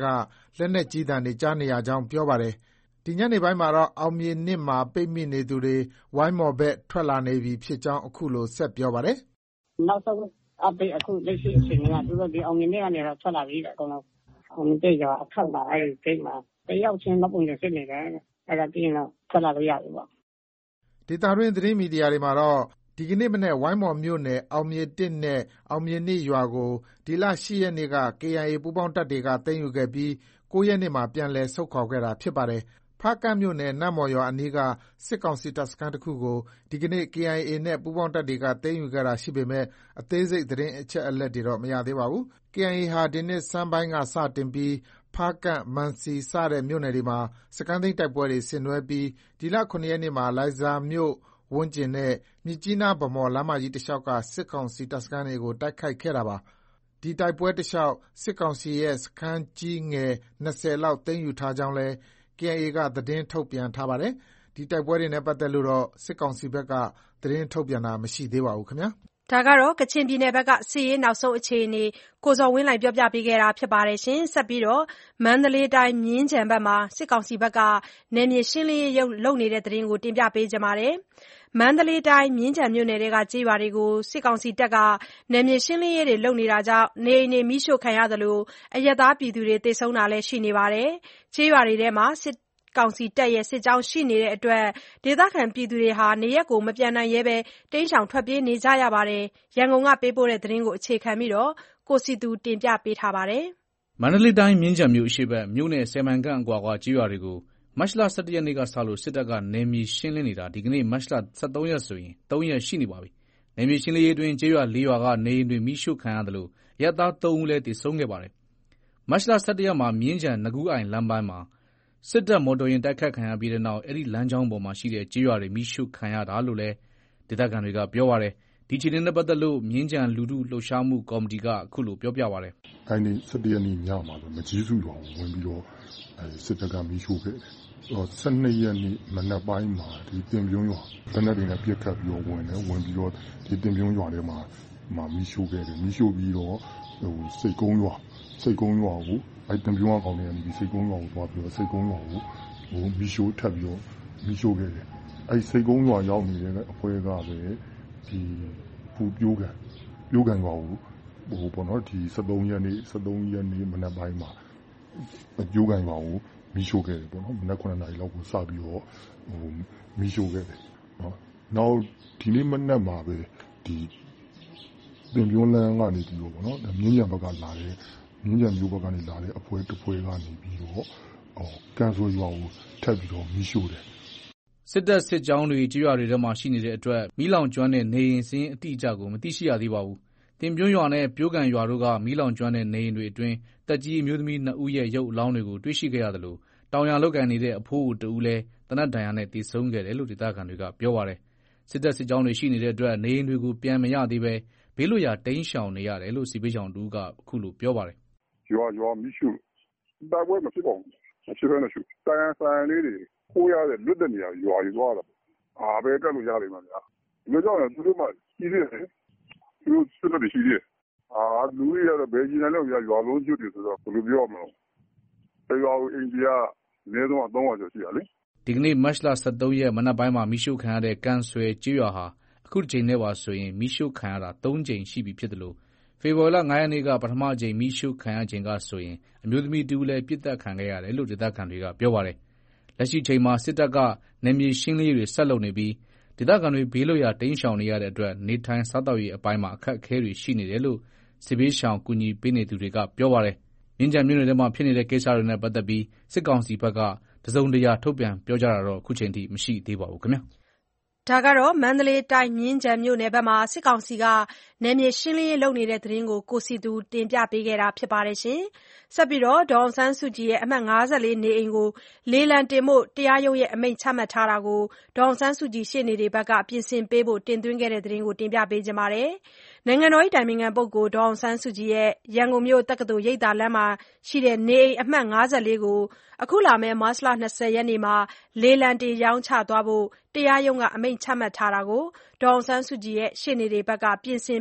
လက်နက်ကြီးသံတွေကြားနေရကြောင်းပြောပါတယ်။ဒီညနေပိုင်းမှာတော့အောင်မြေနစ်မှာပိတ်မိနေသူတွေဝိုင်းမော်ဘက်ထွက်လာနေပြီဖြစ်ကြောင်းအခုလိုဆက်ပြောပါတယ်။နောက်ဆုံးအပိတ်အခုလက်ရှိအချိန်ကသူတို့ဒီအောင်မြေနစ်ကနေတော့ထွက်လာပြီအကုန်လုံးအောင်မြေတဲ့ရောအခက်ပါအဲ့ဒီကိမှာတယောက်ချင်းမပုံရဖြစ်နေတယ်အဲ့ဒါပြီးရင်တော့ထွက်လာလို့ရပြီပေါ့။ဒေတာတွင်းသတင်းမီဒီယာတွေမှာတော့ဒီကနေ့မနေ့ဝိုင်းမော်မြို့နယ်အောင်မြေတစ်နဲ့အောင်မြေနစ်ရွာကိုဒီလ၈ရက်နေ့က ကေအိုင်အေ ပူးပေါင်းတပ်တွေကသိမ်းယူခဲ့ပြီး၉ရက်နေ့မှာပြန်လည်ဆုတ်ခွာခဲ့တာဖြစ်ပါတယ်။ဖားကန့်မြို့နယ်နတ်မော်ရွာအနီးကစစ်ကောင်စီတပ်စခန်းတစ်ခုကိုဒီကနေ့ ကေအိုင်အေ နဲ့ပူးပေါင်းတပ်တွေကသိမ်းယူခဲ့တာရှိပေမဲ့အသေးစိတ်သတင်းအချက်အလက်တွေတော့မရသေးပါဘူး။ ကေအိုင်အေ ဟာဒီနှစ်ဆန်းပိုင်းကစတင်ပြီးဖားကန့်၊မံစီစတဲ့မြို့နယ်တွေမှာစခန်းသိမ်းတိုက်ပွဲတွေဆင်နွှဲပြီးဒီလ၇ရက်နေ့မှာလိုင်ဇာမြို့ဝန်းကျင်နဲ့မြစ်ကြီးနား-ဗန်းမော်လမ်းမကြီးတလျှောက်ကစစ်ကောင်စီတပ်စခန်းတွေကိုတိုက်ခိုက်ခဲ့တာပါ။ဒီတိုက်ပွဲတလျှောက်စစ်ကောင်စီရဲ့စခန်းကြီးငယ်၂၀လောက်သိမ်းယူထားကြောင်းလည်း ကေအိုင်အေ ကသတင်းထုတ်ပြန်ထားပါတယ်။ဒီတိုက်ပွဲတွေနဲ့ပတ်သက်လို့တော့စစ်ကောင်စီဘက်ကသတင်းထုတ်ပြန်တာမရှိသေးပါဘူးခင်ဗျာ။ဒါကတော့ကချင်ပြည်နယ်ဘက်ကစစ်ရေးနောက်ဆုံးအခြေအနေကိုဇော်ဝင်းလှိုင်ပြောပြပေးခဲ့တာဖြစ်ပါတယ်။ဆက်ပြီးတော့မန္တလေးတိုင်းမြင်းခြံဘက်မှာစစ်ကောင်စီဘက်ကနယ်မြေရှင်းလင်းရေးလုပ်နေတဲ့သတင်းကိုတင်ပြပေးကြပါမယ်။မန္တလေးတိုင်းမြင်းခြံမြို့နယ်ကကျေးရွာတွေကိုစစ်ကောင်စီတပ်ကနယ်မြေရှင်းလင်းရေးတွေလုပ်နေတာကြောင့်နေအိမ်တွေမီးရှို့ခံရသလိုအရပ်သားပြည်သူတွေသေဆုံးတာလည်းရှိနေပါတယ်။ကျေးရွာတွေထဲမှာစစ်ကောင်စီတပ်ရဲ့စစ်ကြောင်းရှိနေတဲ့အတွက်ဒေသခံပြည်သူတွေဟာနေရပ်ကိုမပြန်နိုင်ရဲဘဲတိမ်းရှောင်ထွက်ပြေးနေကြရပါတယ်။ရန်ကုန်ကပေးပို့တဲ့သတင်းကိုအခြေခံပြီးကိုစီသူတင်ပြပေးထားပါတယ်။မန္တလေးတိုင်းမြင်းခြံမြို့အရှေ့ဘက်မြို့နယ်ဆယ်မိုင်ခန့်အကွာကကျေးရွာတွေကိုမတ်လ၁၁ရက်နေ့ကစလို့စစ်တပ်ကနယ်မြေရှင်းလင်းနေတာဒီကနေ့မတ်လ၁၃ရက်ဆိုရင်၃ရက်ရှိနေပါပြီ။နယ်မြေရှင်းလင်းရေးအတွင်းကျေးရွာ၄ရွာကနေအိမ်တွေမီးရှို့ခံရသလိုအရပ်သား၃ဦးလည်းသေဆုံးခဲ့ပါတယ်။မတ်လ၁၁ရက်မှာမြင်းခြံနကူးအိုင်လမ်းပိုင်းမှာစစ်တပ်မော်တော်ယာဉ်တိုက်ခတ်ခံရပြီးတဲ့နောက်အဲ့ဒီလမ်းကြောင်းပေါ်မှာရှိတဲ့ကျေးရွာတွေမီးရှို့ခံရတာလို့လည်းဒေသခံတွေကပြောပါတယ်။ဒီအခြေအနေနဲ့ပတ်သက်လို့မြင်းခြံလူထုလှုပ်ရှားမှုကော်မတီကအခုလိုပြောပြပါတယ်။အဲ့ဒီ၁၁ရက်နေ့ညမှာတော့မကြီးစုရွာကိုဝင်ပြီးတော့အဲစစ်တပ်ကမီးရှို့ခဲ့တယ်။အော်၁၂ရက်နေ့မနက်ပိုင်းမှာဒီတင်ပြုံးရွာတနက်တွေနဲ့ပြက်ခတ်ပြီးတော့ဝင်တယ်ဝင်ပြီးတော့ဒီတင်ပြုံးရွာထဲမှာမှာမီးရှို့ခဲ့တယ်မီးရှို့ပြီးတော့ဟိုစိတ်ကုန်းရွာစိတ်ကုန်းရွာကိုအဲ့တင်ပြုံးကောင်တွေကနေဒီစိတ်ကုန်းရွာကိုသွားပြီးတော့စိတ်ကုန်းရွာကိုဟိုမီးရှို့ထပ်ပြီးတော့မီးရှို့ခဲ့တယ်အဲ့စိတ်ကုန်းရွာရောက်နေတဲ့အဖွဲ့ကပဲဒီပူပြိုးကန်ပြိုးကန်ရွာကိုဟိုပေါ့နော်ဒီ၁၃ရက်နေ့၁၃ရက်နေ့မနက်ပိုင်းမှာပြိုးကန်ရွာကိုမီးရှို့ခဲ့တယ်ပေါ့နော်မနက်9နာရီလောက်ကိုစပြီးတော့ဟိုမီးရှို့ခဲ့တယ်နော်နောက်ဒီနေ့မနက်မှာပဲဒီတင်ပြုံးလန်းကနေပြီးတော့ပေါ့နော်မြင်းရံဘက်ကလာတဲ့မြင်းရံမျိုးဘက်ကနေလာတဲ့အဖွဲ့တစ်ဖွဲ့ကနေပြီးတော့ဟောကန်ဆိုရွာကိုထပ်ပြီးတော့မီးရှို့တယ်စစ်တပ်စစ်ကြောင်းတွေကျေးရွာတွေထဲမှာရှိနေတဲ့အတွက်မီးလောင်ကျွမ်းတဲ့နေအိမ်စင်းအတိအကျကိုမသိရှိရသေးပါဘူး။တင်ပြုံးရွာနဲ့ပြိုးကန်ရွာတို့ကမီးလောင်ကျွမ်းတဲ့နေအိမ်တွေအတွင်းတက်ကြီးအမျိုးသမီးနှစ်ဦးရဲ့ရုပ်အလောင်းတွေကိုတွေ့ရှိခဲ့ရသလိုတောင်ယာလောက်ကန်နေတဲ့အဖိုးအိုတဦးလည်းတနတ်ဒဏ်ရာနဲ့တေဆုံးခဲ့တယ်လို့ဒေသခံတွေကပြောပါတယ်။စစ်တပ်စစ်ကြောင်းတွေရှိနေတဲ့အတွက်နေအိမ်တွေကိုပြန်မရသေးပဲဘေးလွတ်ရာတိမ်းရှောင်နေရတယ်လို့စီပေးချောင်တူကအခုလိုပြောပါတယ်။ရွာရွာမီးရှို့တိုက်ပွဲမဖြစ်ပါဘူး။မရှိဘဲနဲ့ရှို့တိုင်ဆိုင်လေးတွေခိုးရတဲ့လွတ်တဲ့နေရာရွာကြီးသွားတာ။အာပဲတက်လို့ရလိမ့်မယ်ဗျာ။ဒီကြောင့်သူတို့မှကြီးသေးတယ်။သူတို့စစ်တပ်တွေရှိသေးတယ်။အာလူတွေကတော့ဘယ်ကြီးနိုင်လဲရွာရွာလုံးကျွတ်တယ်ဆိုတော့ဘယ်လိုပြောမလဲ။တရွာကိုအိန္ဒိယနေတော့သုံးရာကျော်ရှိရလေ။ဒီကနေ့မတ်လ၁၃ရက်မနက်ပိုင်းမှာမီးရှို့ခံရတဲ့ကန်ဆွဲကျေးရွာဟာအခုတစ်ချိန်နဲ့ပါဆိုရင်မီးရှို့ခံရတာ၃ကြိမ်ရှိပြီဖြစ်တယ်လို့ဖေဖော်ဝါရီလ၅ရက်နေ့ကပထမအကြိမ်မီးရှို့ခံရချိန်ကဆိုရင်အမျိုးသမီးတူလည်းပြစ်တက်ခံခဲ့ရတယ်လို့ဒေသခံတွေကပြောပါတယ်။လက်ရှိချိန်မှာစစ်တပ်ကနယ်မြေရှင်းလင်းရေးတွေဆက်လုပ်နေပြီးဒေသခံတွေဘေးလွတ်ရာတိမ်းရှောင်နေရတဲ့အတွက်နေထိုင်စားသောက်ရေးအပိုင်းမှာအခက်အခဲတွေရှိနေတယ်လို့စစ်ဘေးရှောင်ကူညီပေးနေသူတွေကပြောပါတယ်။မြင်းခြံမြို့နယ်ထဲမှာဖြစ်နေတဲ့ကိစ္စတွေနဲ့ပတ်သက်ပြီးစစ်ကောင်စီဘက်ကတစုံတရာထုတ်ပြန်ပြောကြားတာတော့အခုချိန်ထိမရှိသေးပါဘူးခင်ဗျာ။ဒါကတော့မန္တလေးတိုင်းမြင်းခြံမြို့နယ်ဘက်မှာစစ်ကောင်စီကနယ်မြေရှင်းလင်းရေးလုပ်နေတဲ့သတင်းကိုကိုစီသူတင်ပြပေးခဲ့တာဖြစ်ပါတယ်။ဆက်ပြီးတော့ဒေါ်အောင်ဆန်းစုကြည်ရဲ့အမှတ်၅၄နေအိမ်ကိုလေလံတင်ဖို့တရားရုံးရဲ့အမိန့်ချမှတ်ထားတာကိုဒေါ်အောင်ဆန်းစုကြည်ရှေ့နေတွေဘက်ကပြင်ဆင်ပေးဖို့တင်သွင်းခဲ့တဲ့သတင်းကိုတင်ပြပေးကြပါမယ်။နိုင်ငံတော်၏တိုင်ပင်ခံပုဂ္ဂိုလ်ဒေါ်အောင်ဆန်းစုကြည်ရဲ့ရန်ကုန်မြို့တက္ကသိုလ်ရိပ်သာလမ်းမှာရှိတဲ့နေအိမ်အမှတ်၅၄ကိုအခုလာမယ့်မတ်လ၂၀ရက်နေ့မှာလေလံတင်ရောင်းချသွားဖို့တရားရုံးကအမိန့်ချမှတ်ထားတာကိုဒေါ်အောင်ဆန်းစုကြည်ရဲ့ရှေ့နေတွေဘက်ကပြင်ဆင်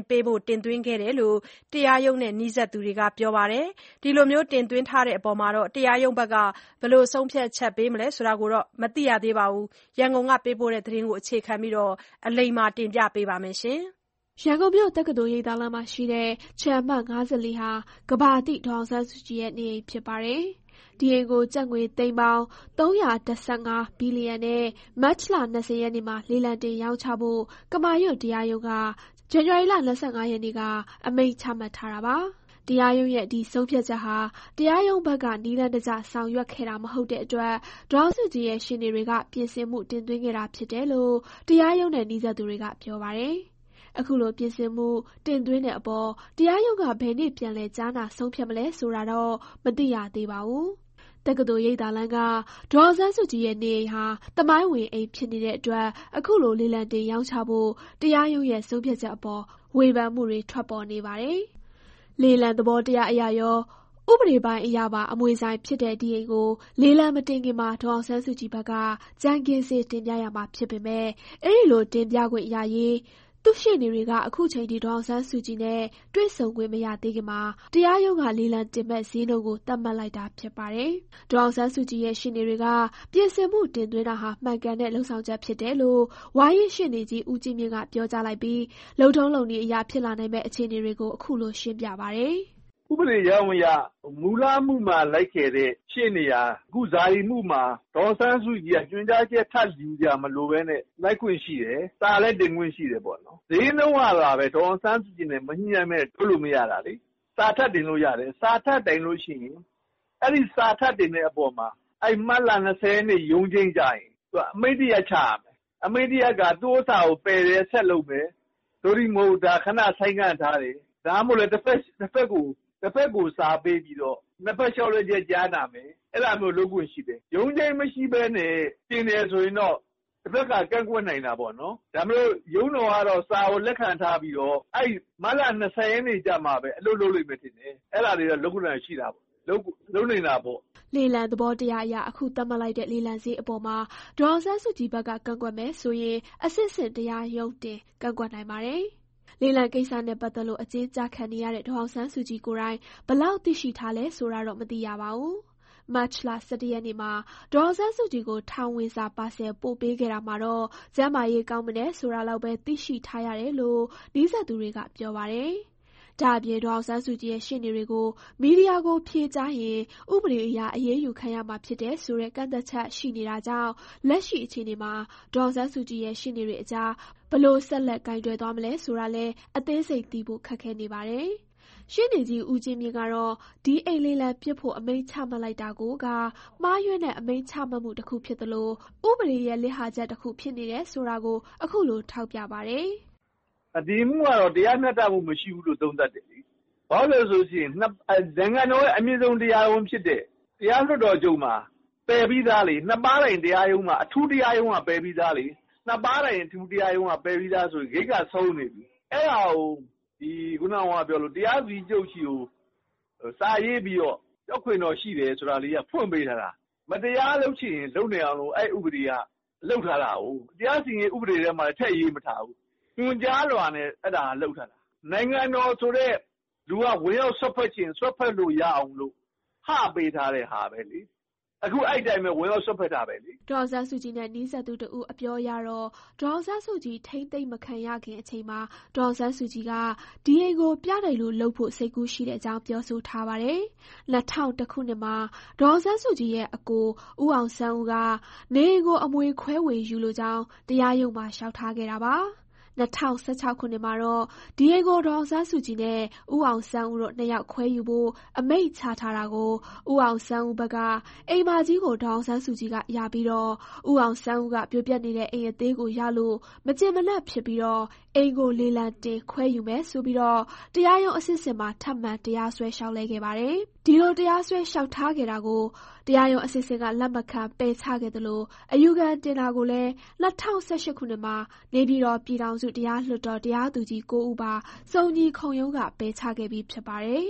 ပေးဖို့တင်သွင်းခဲ့တယ်လို့တရားရုံးနဲ့နီးစပ်သူတွေကပြောပါတယ်။ဒီလိုမျိုးတင်သွင်းထားတဲ့အပေါ်မှာတရားရုံးဘက်ကဘယ်လိုဆုံးဖြတ်ချက်ပေးမလဲဆိုတာကိုတော့မသိရသေးပါဘူး။ရန်ကုန်ကပေးပို့တဲ့သတင်းကိုအခြေခံပြီးအလိမ္မာတင်ပြပေးပါမယ်။ရန်ကုန်မြို့တက္ကသိုလ်ရိပ်သာလမ်းမှာရှိတဲ့ခြံအမှတ်၅၄ဟာကမ္ဘာသိဒေါ်အောင်ဆန်းစုကြည်ရဲ့နေအိမ်ဖြစ်ပါတယ်။ဒီအိမ်ကိုကျပ်ငွေသိန်းပေါင်းသုံးရာ၁၅ဘီလီယံနဲ့မတ်လ၂၀ရက်နေ့မှာလေလံတင်ရောင်းချဖို့ကမာရွတ်တရားရုံးကဇန်နဝါရီလ၂၅ရက်နေ့ကအမိန့်ချမှတ်ထားတာပါ။တရားရုံးရဲ့ဒီဆုံးဖြတ်ချက်ဟာတရားရုံးဘက်ကနည်းလမ်းတကျဆောင်ရွက်ခဲ့တာမဟုတ်တဲ့အတွက်ဒေါ်အောင်ဆန်းစုကြည်ရဲ့ရှေ့နေတွေကပြင်ဆင်မှုတင်သွင်းခဲ့တာဖြစ်တယ်လို့တရားရုံးနဲ့နီးစပ်သူတွေကပြောပါတယ်။အခုလိုပြင်ဆင်မှုတင်သွင်းတဲ့အပေါ်တရားရုံးကဘယ်နေ့ပြန်လည်ကြားနာဆုံးဖြတ်မလဲဆိုတာတော့မသိရသေးပါဘူး။တက္ကသိုလ်ရိပ်သာလမ်းကဒေါ်အောင်ဆန်းစုကြည်ရဲ့နေအိမ်ဟာသမိုင်းဝင်အိမ်ဖြစ်နေတဲ့အတွက်အခုလိုလေလံတင်ရောင်းချဖို့တရားရုံးရဲ့ဆုံးဖြတ်ချက်အပေါ်ဝေဖန်မှုတွေထွက်ပေါ်နေပါတယ်။လေလံသဘောတရားအရရောဥပဒေပိုင်းအရပါအမွေဆိုင်ဖြစ်တဲ့ဒီအိမ်ကိုလေလံမတင်ခင်မှာဒေါ်အောင်ဆန်းစုကြည်ဘက်ကကြမ်းခင်းစေတင်ပြရမှာဖြစ်ပေမဲ့အဲဒီလိုတင်ပြခွင့်ရရေးသူ့ရှေ့နေတွေကအခုချိန်ထိဒေါ်အောင်ဆန်းစုကြည်နဲ့တွေ့ဆုံခွင့်မရသေးခင်မှာတရားရုံးကလေလံတင်မဲ့ဈေးနှုန်းကိုသတ်မှတ်လိုက်တာဖြစ်ပါတယ်။ဒေါ်အောင်ဆန်းစုကြည်ရဲ့ရှေ့နေတွေကပြင်ဆင်မှုတင်သွင်းတာဟာမှန်ကန်တဲ့လှုံ့ဆော်ချက်ဖြစ်တယ်လို့ဝါရင့်ရှေ့နေကြီးဦးကြီးမြင့်ကပြောကြားလိုက်ပြီးလုံထုံးလုံနည်းအရာဖြစ်လာနိုင်မဲ့အခြေအနေတွေကိုအခုလိုရှင်းပြပါတယ်။ဥပဒေရောင်းရမူလမှုမှာလိုက်ခဲ့တဲ့ရှေ့နေရအခုဇာတိမှုမှာဒေါ်ဆန်းစုကြည်ကညွှန်ကြားချက်ထပ်ယူကြမလို့ပဲနဲ့လိုက်ခွင့်ရှိတယ်။စာလည်းတင်ခွင့်ရှိတယ်ပေါ့နော်။ဈေးနှုန်းကလာပဲဒေါ်ဆန်းစုကြည်နဲ့မညှိနှိုင်းမဲ့ထုတ်လို့မရတာလေ။စာထပ်တင်လို့ရတယ်။စာထပ်တင်လို့ရှိရင်အဲ့ဒီစာထပ်တင်တဲ့အပေါ်မှာအဲ့မတ်လ၂၀ရက်နေ့ရုံးချင်းကြရင်သူကအမိန့်တရချရမယ်။အမိန့်တရကသူ့ဥစ္စာကိုပယ်တယ်ဆက်လုပ်မယ်။ဒိုရီမဟုတ်ဒါခဏဆိုင်ငံ့ထားတယ်။ဒါမှမဟုတ်လည်းတစ်ဖက်တစ်ဖက်ကိုတစ်ဖက်ကိုစာပေးပြီးတော့နှစ်ဖက်လျှောက်လဲချက်ကြားနာမယ်အဲ့လိုမျိုးလုပ်ခွင့်ရှိတယ်ရုံးချိန်မရှိဘဲနဲ့တင်တယ်ဆိုရင်တော့တစ်ဖက်ကကန့်ကွက်နိုင်တာပေါ့နော်ဒါမျိုးရုံးတော်ကတော့စာကိုလက်ခံထားပြီးတော့အဲ့မတ်လ၂၀ရက်နေ့ကြမှာပဲအလုပ်လုပ်လိမ့်မယ်ထင်တယ်အဲ့ဒါတွေတော့လုပ်ခွင့်ရှိတာပေါ့လုပ်လုပ်နေတာပေါ့လေလံသဘောတရားအရအခုသတ်မှတ်လိုက်တဲ့လေလံဈေးအပေါ်မှာဒေါ်အောင်ဆန်းစုကြည်ဘက်ကကန့်ကွက်မယ်ဆိုရင်အစစ်အစစ်တရားရုံးတင်ကန့်ကွက်နိုင်ပါတယ်လေလံကိစ္စနဲ့ပတ်သက်လို့အကျဉ်းချခံနေရတဲ့ဒေါ်အောင်ဆန်းစုကြည်ကိုယ်တိုင်ဘလောက်သိရှိထားလဲဆိုတာတော့မသိရပါဘူး။မတ်လ၁၁ရက်နေ့မှာဒေါ်အောင်ဆန်းစုကြည်ကိုထောင်ဝင်စာပါဆယ်ပို့ပေးခဲ့တာမှာတော့ကျန်းမာရေးကောင်းမတယ်ဆိုတာလောက်ပဲသိရှိထားရတယ်လို့နီးစပ်သူတွေကပြောပါတယ်။ဒါအပြင်ဒေါ်အောင်ဆန်းစုကြည်ရဲ့ရှေ့နေတွေကိုမီဒီယာကိုဖြေကြားရင်ဥပဒေအရအရေးယူခံရမှာဖြစ်တဲ့ဆိုတဲ့ကန့်သက်ချက်ရှိနေတာကြောင့်လက်ရှိအခြေအနေမှာဒေါ်အောင်ဆန်းစုကြည်ရဲ့ရှေ့နေတွေအကြားဘလို့ဆက်လက်ကင်တွယ်သွားမလဲဆိုတာလဲအသေးစိတ်သိဖို့ခက်ခဲနေပါတယ်။ရှေ့နေကြီးဦးချင်းမြင့်ကတော့ဒီအိမ်လေးလံပြစ်ဖို့အမိန့်ချမှတ်လိုက်တာကိုကမှားယွင်းတဲ့အမိန့်ချမှတ်မှုတစ်ခုဖြစ်သလိုဥပဒေရဲ့လစ်ဟာချက်တစ်ခုဖြစ်နေတယ်ဆိုတာကိုအခုလိုထောက်ပြပါတယ်။ဒီမှုကတော့တရားမျှတမှုမရှိဘူးလို့သုံးသပ်တယ်လေ။ဘာလို့လဲဆိုရင်နိုင်ငံတော်ရဲ့အမြင့်ဆုံးတရားရုံးဖြစ်တဲ့တရားလွှတ်တော်ချုပ်မှာပယ်ပြီးသားလေနှစ်ပါးတိုင်းတရားရုံးမှာအထူးတရားရုံးကပယ်ပြီးသားလေနှစ်ပါးတိုင်းအထူးတရားရုံးကပယ်ပြီးသားဆိုရင်ဂိတ်ကဆုံးနေပြီအဲ့ဒါကိုဒီခုနကပြောလို့တရားစီချုပ်ရှိကိုစာရေးပြီးတော့ကြောက်ခွင်တော်ရှိတယ်ဆိုတာလေးကဖွင့်ပေးထားတာမတရားလုပ်ချင်လုပ်နေအောင်လို့အဲ့ဥပဒေကလုပ်ထားတာကိုတရားစီရင်ဥပဒေထဲမှာထည့်ရေးမထားဘူးညွှန်ကြားလွှာနဲ့အဲ့ဒါလုပ်ထားတာနိုင်ငံတော်ဆိုတဲ့လူကဝင်ရောက်ဆွတ်ဖက်ခြင်းဆွတ်ဖက်လို့ရအောင်လို့ဟပေးထားတဲ့ဟာပဲလေအခုအဲ့တိုင်းပဲဝင်ရောက်ဆွတ်ဖက်တာပဲလေဒေါ်ဆန်းစုကြည်နဲ့နီးစပ်သူတို့အပြောရတော့ဒေါ်ဆန်းစုကြည်ထိမ့်သိမ့်မခံရခင်အချိန်မှာဒေါ်ဆန်းစုကြည်ကဒီအိမ်ကိုပြတယ်လို့လုပ်ဖို့စိတ်ကူးရှိတဲ့အကြောင်းပြောဆိုထားပါတယ်။၂၀၀၁ခုနှစ်မှာဒေါ်ဆန်းစုကြည်ရဲ့အကိုဦးအောင်ဆန်းဦးကနေအိမ်ကိုအမွေခွဲဝေယူလိုကြောင်းတရားရုံးမှာလျှောက်ထားခဲ့တာပါ။၂၀၁၆ခုနှစ်မှာတော့ဒီအိမ်ကိုဒေါ်ဆန်းစုကြည်နဲ့ဦးအောင်ဆန်းဦးတို့နှစ်ယောက်ခွဲယူဖို့အမိန့်ချထားတာကိုဦးအောင်ဆန်းဦးဘက်ကအိမ်မကြီးကိုဒေါ်ဆန်းစုကြည်ကရပြီးတော့ဦးအောင်ဆန်းဦးကပြိုပြက်နေတဲ့အိမ်အသေးကိုရလို့မကျင်မနက်ဖြစ်ပြီးတော့အိမ်ကိုလေလံတင်ခွဲယူမယ်ဆိုပြီးတော့တရားရုံးအစစ်စစ်မှာထပ်မံတရားစွဲလျှောက်လဲခဲ့ပါတယ်။ဒီလိုတရားစွဲလျှောက်ထားခဲ့တာကိုတရားရုံးအစစ်စစ်ကလက်မခံပယ်ချခဲ့သလိုအယူခံတင်တာကိုလည်း၂၀၁၈ခုနှစ်မှာနေပြည်တော်ပြည်ထောင်စုတရားလွှတ်တော်တရားသူကြီး၉ဦးပါစုံညီခုံရုံးကပယ်ချခဲ့ပြီးဖြစ်ပါတယ်။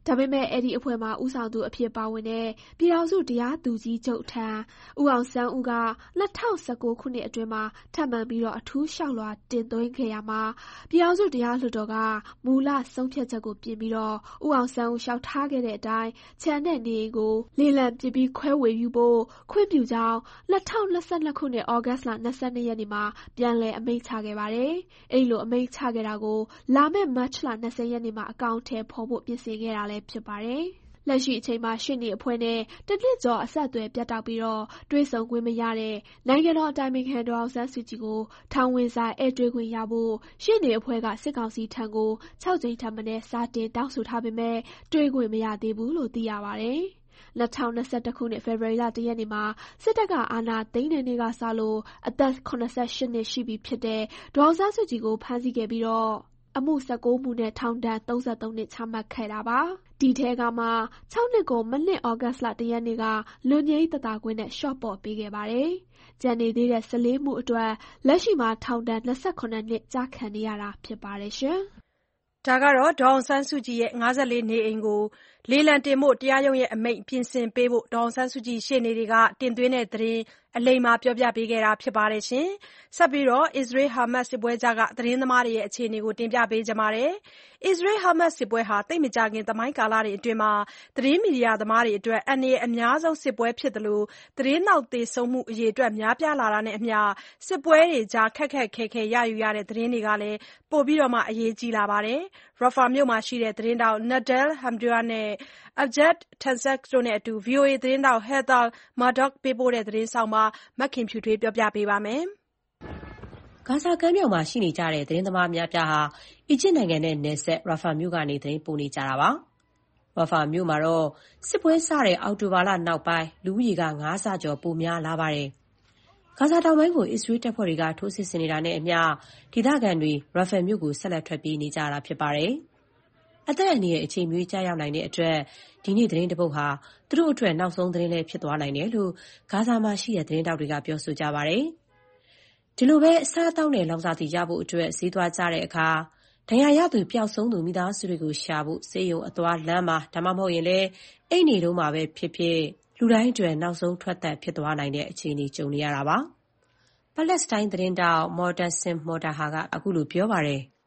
ဒါပေမဲ့အဲ့ဒီအဖွဲ့မှာဦးဆောင်သူအဖြစ်ပါဝင်တဲ့ပြည်ထောင်စုတရားသူကြီးချုပ်ထံဦးအောင်ဆန်းဦးက၂၀၁၉ခုနှစ်အတွင်းမှာထပ်မံပြီးတော့အထူးလျှောက်လွှာတင်သွင်းခဲ့ရမှာပြည်ထောင်စုတရားလွှတ်တော်ကမူလဆုံးဖြတ်ချက်ကိုပြင်ပြီးတော့ဦးအောင်ဆန်းဦးလျှောက်ထားခဲ့တဲ့အတိုင်းခြံတဲ့နေအိမ်ကိုလေလံပစ်ပြီးခွဲဝေယူဖို့ခွင့်ပြုကြောင်း၂၀၂၂ခုနှစ်ဩဂတ်စ်လ၂၂ရက်နေ့မှာပြန်လည်အမိန့်ချခဲ့ပါတယ်။အဲ့လိုအမိန့်ချခဲ့တာကိုလာမယ့်မတ်လ၂၀ရက်နေ့မှာအကောင့်ထဲဖော်ဖို့ပြင်ဆင်ခဲ့တာလည်းဖြစ်ပါတယ်။လက်ရှိအချိန်မှာရှေ့နေအဖွဲ့နဲ့တနှစ်ကျော်အဆက်အသွယ်ပြတ်တောက်ပြီးတော့တွေ့ဆုံခွင့်မရတဲ့နိုင်ငံတော်အတိုင်ပင်ခံဒေါ်အောင်ဆန်းစုကြည်ကိုထောင်ဝင်စာဧည့်တွေ့ခွင့်ရဖို့ရှေ့နေအဖွဲ့ကစစ်ကောင်စီထံကို၆ကြိမ်ထပ်မံစာတင်တောင်းဆိုထားပေမဲ့တွေ့ခွင့်မရသေးဘူးလို့သိရပါတယ်။၂၀၂၁ခုနှစ်ဖေဖော်ဝါရီလ၁ရက်နေ့မှာစစ်တပ်ကအာဏာသိမ်းတဲ့နေ့ကစလို့အသက်၇၈နှစ်ရှိပြီဖြစ်တဲ့ဒေါ်အောင်ဆန်းစုကြည်ကိုဖမ်းဆီးခဲ့ပြီးတော့အမှု၁၉မှုနဲ့ထောင်ဒဏ်၃၃နှစ်ချမှတ်ခဲ့တာပါ။ဒီထဲကမှ၆နှစ်ကိုမနှစ်ဩဂတ်စ်လ၁ရက်နေ့ကလွတ်ငြိမ်းသက်သာခွင့်နဲ့လျှော့ပေါ့ပေးခဲ့ပါတယ်။ကျန်နေသေးတဲ့၁၄မှုအတွက်လက်ရှိမှာထောင်ဒဏ်၂၇နှစ်ကျခံနေရတာဖြစ်ပါတယ်ရှင်။ဒါကတော့ဒေါ်အောင်ဆန်းစုကြည်ရဲ့၅၄နေအိမ်ကိုလေလံတင်ဖို့တရားရုံးရဲ့အမိန့်ပြင်ဆင်ပေးဖို့ဒေါ်အောင်ဆန်းစုကြည်ရှေ့နေတွေကတင်သွင်းတဲ့သတင်းအလိမ္မာပြောပြပေးခဲ့တာဖြစ်ပါတယ်ရှင်။ဆက်ပြီးတော့အစ္စရေးဟာမတ်စစ်ပွဲကြားကသတင်းသမားတွေရဲ့အခြေအနေကိုတင်ပြပေးကြပါမယ်။အစ္စရေးဟာမတ်စစ်ပွဲဟာသိပ်မကြာခင်သမိုင်းကာလတွေအတွင်းမှာသတင်းမီဒီယာသမားတွေအတွက်အန္တရာယ်အများဆုံးစစ်ပွဲဖြစ်တယ်လို့သတင်းနောက်သေဆုံးမှုအရေအတွက်များပြားလာတာနဲ့အမျှစစ်ပွဲတွေကြားခက်ခက်ခဲခဲရယူရတဲ့သတင်းတွေကလည်းပိုပြီးတော့မှအရေးကြီးလာပါတယ်။ Rafah မြို့မှာရှိတဲ့သတင်းတောက် Nadel Hamdoueh နဲ့ Abjad Tansaq တို့နဲ့အတူ ဗွီအိုအေသတင်းတောက် Heather Murdock ပေးပို့တဲ့သတင်းဆောင်ပါမခင်ဖြူထွေးပြောပြပေးပါမယ်။ဂါဇာကမ်းမြောင်မှာရှိနေကြတဲ့သတင်းသမားများပြားဟာအီဂျစ်နိုင်ငံနဲ့နယ်စပ် Rafah မြို့ကနေသတင်းပို့နေကြတာပါ။ Rafah မြို့မှာတော့စစ်ပွဲစတဲ့အောက်တိုဘာလနောက်ပိုင်းလူဦးရေကငါးဆကျော်ပိုများလာပါတယ်။ဂါဇာတောင်ပိုင်းကိုအစ္စရေးတပ်ဖွဲ့တွေကထိုးစစ်ဆင်နေတာနဲ့အမျှဒေသခံတွေ Rafah မြို့ကိုဆက်လက်ထွက်ပြေးနေကြတာဖြစ်ပါတယ်။အသက်အန္တရာယ်အချိန်မရွေးကျရောက်နိုင်တဲ့အတွက်ဒီနေ့သတင်းတစ်ပုဒ်ဟာသူတို့အတွက်နောက်ဆုံးသတင်းလည်းဖြစ်သွားနိုင်တယ်လို့ဂါဇာမှာရှိတဲ့သတင်းတောက်တွေကပြောဆိုကြပါတယ်။ဒီလိုပဲအစားအသောက်နဲ့လောင်စာဆီရဖို့အတွက်ဈေးသွားကြတဲ့အခါဒဏ်ရာရသူပျောက်ဆုံးသူမိသားစုတွေကိုရှာဖို့ဆေးရုံအသွားလမ်းမှာဒါမှမဟုတ်ရင်လည်းအိမ်နေတုန်းမှာပဲဖြစ်ဖြစ်လူတိုင်းအတွက်နောက်ဆုံးထွက်သက်ဖြစ်သွားနိုင်တဲ့အခြေအနေကြုံနေရတာပါ။ပါလက်စတိုင်းသတင်းတောက် Mortasim Motaha ကအခုလိုပြောပါတယ်။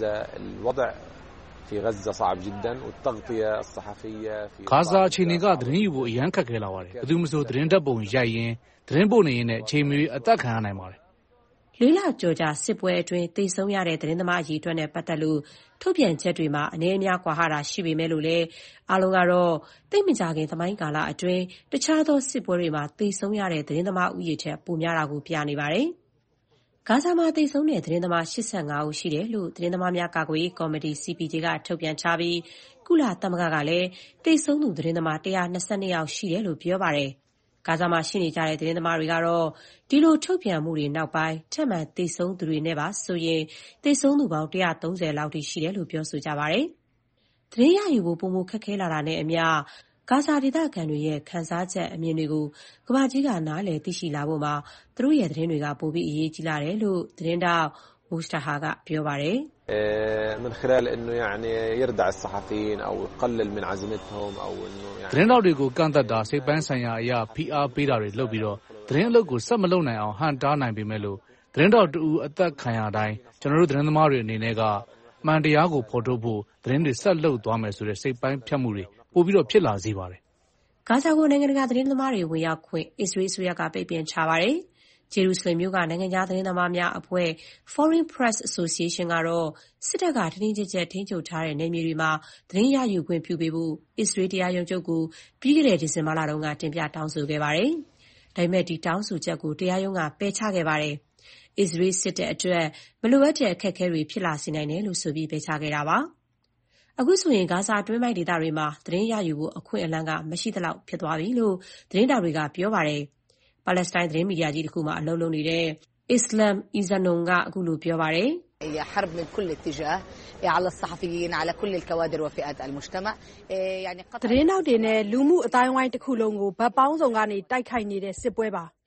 في غزة صعب جدا والتغطية الصحفية في ဂါဇာအခြေအနေကသတင်းယူဖို့အရန်ခက်ခဲလာပါတယ်။ဘယ်သူမှမဆိုသတင်းတပ်ပုံရိုက်ရင်သတင်းပို့နေရင်လည်းအချိန်မီအသက်ခံရနိုင်ပါတယ်။လေးလကြော်ကြာစစ်ပွဲအတွင်းသေဆုံးရတဲ့သတင်းသမားအရေးအတွက်နဲ့ပတ်သက်လို့ထုတ်ပြန်ချက်တွေမှာအနည်းအများကွာဟတာရှိပေမဲ့လို့လည်းအားလုံးကတော့သိပ်မကြခင်သမိုင်းကာလအတွင်းတခြားသောစစ်ပွဲတွေမှာသေဆုံးရတဲ့သတင်းသမားဥယျာဉ်ထက်ပိုများတာကိုပြနေပါတယ်။ဂါဇာမှာသေဆုံးတဲ့သတင်းသမား၈၅ဦးရှိတယ်လို့သတင်းသမားများကာကွယ်ရေးကော်မတီ စီ ပီ ဂျေ ကထုတ်ပြန်ထားပြီးကုလသမဂ္ဂကလည်းသေဆုံးသူသတင်းသမား၁၂၂ယောက်ရှိတယ်လို့ပြောပါတယ်။ဂါဇာမှာရှိနေကြတဲ့သတင်းသမားတွေကတော့ဒီလိုထုတ်ပြန်မှုတွေနောက်ပိုင်းထပ်မံသေဆုံးသူတွေနဲ့ပါဆိုရင်သေဆုံးသူပေါင်း၁၃၀လောက်ထိရှိတယ်လို့ပြောဆိုကြပါတယ်။သတင်းရယူဖို့ပိုမိုခက်ခဲလာတာနဲ့အမျှဂါဇာဒေသခံတွေရဲ့ခံစားချက်အမြင်တွေကိုကမ္ဘာကြီးကနားလည်သိရှိလာဖို့မှာသူတို့ရဲ့သတင်းတွေကပိုပြီးအရေးကြီးလာတယ်လို့သတင်းတောက် Mustaha ကပြောပါတယ်။ من خلال انه يعني يردع الصحفيين او يقلل من عزيمتهم او انه يعني သတင်းတောက်တွေကိုကန့်သတ်တာစိတ်ပိုင်းဆိုင်ရာအရာဖိအားပေးတာတွေလုပ်ပြီးတော့သတင်းအလုပ်ကိုဆက်မလုပ်နိုင်အောင်ဟန်တားနိုင်ပေမဲ့လို့သတင်းတောက်တူအသက်ခံရတိုင်းကျွန်တော်တို့သတင်းသမားတွေအနေနဲ့ကမှန်တရားကိုဖော်ထုတ်ဖို့သတင်းတွေဆက်လုပ်သွားမယ်ဆိုတဲ့စိတ်ပိုင်းဖြတ်မှုတွေပိုပြီးတော့ဖြစ်လာစေပါတယ်။ဂါဇာကိုနိုင်ငံတကာသတင်းသမားတွေဝင်ရောက်ခွင့်အစ္စရေးအစိုးရကပိတ်ပင်ထားပါတယ်။ဂျေရုဆလင်မြို့ကနိုင်ငံခြားသတင်းသမားများအဖွဲ့ Foreign Press Association ကတော့စစ်တပ်ကတင်းတင်းကြပ်ကြပ်ထိန်းချုပ်ထားတဲ့နယ်မြေတွေမှာသတင်းရယူခွင့်ပြုပေးဖို့အစ္စရေးတရားရုံးချုပ်ကိုပြီးခဲ့တဲ့ဒီဇင်ဘာလတုန်းကတင်ပြတောင်းဆိုခဲ့ပါတယ်။ဒါပေမဲ့ဒီတောင်းဆိုချက်ကိုတရားရုံးကပယ်ချခဲ့ပါတယ်။အစ္စရေးစစ်တပ်အတွက်မလိုအပ်တဲ့အခက်အခဲတွေဖြစ်လာစေနိုင်တယ်လို့ဆိုပြီးပယ်ချခဲ့တာပါ။အခုဆိုရင်ဂါဇာတွင်းပိုင်းဒေသတွေမှာသတင်းရယူဖို့အခွင့်အလမ်းကမရှိသလောက်ဖြစ်သွားပြီလို့သတင်းတောက်တွေကပြောပါတယ်။ပါလက်စတိုင်းသတင်းမီဒီယာကြီးတစ်ခုမှာအလုပ်လုပ်နေတဲ့ Islam Izanon ကအခုလိုပြောပါတယ်။ هي حرب من كل اتجاه على الصحفيين على كل الكوادر وفئات المجتمع يعني သတင်းတောက်တွေနဲ့လူမှုအတိုင်းအဝိုင်းတစ်ခုလုံးကိုဗတ်ပေါင်းစုံကနေတိုက်ခိုက်နေတဲ့စစ်ပွဲပါ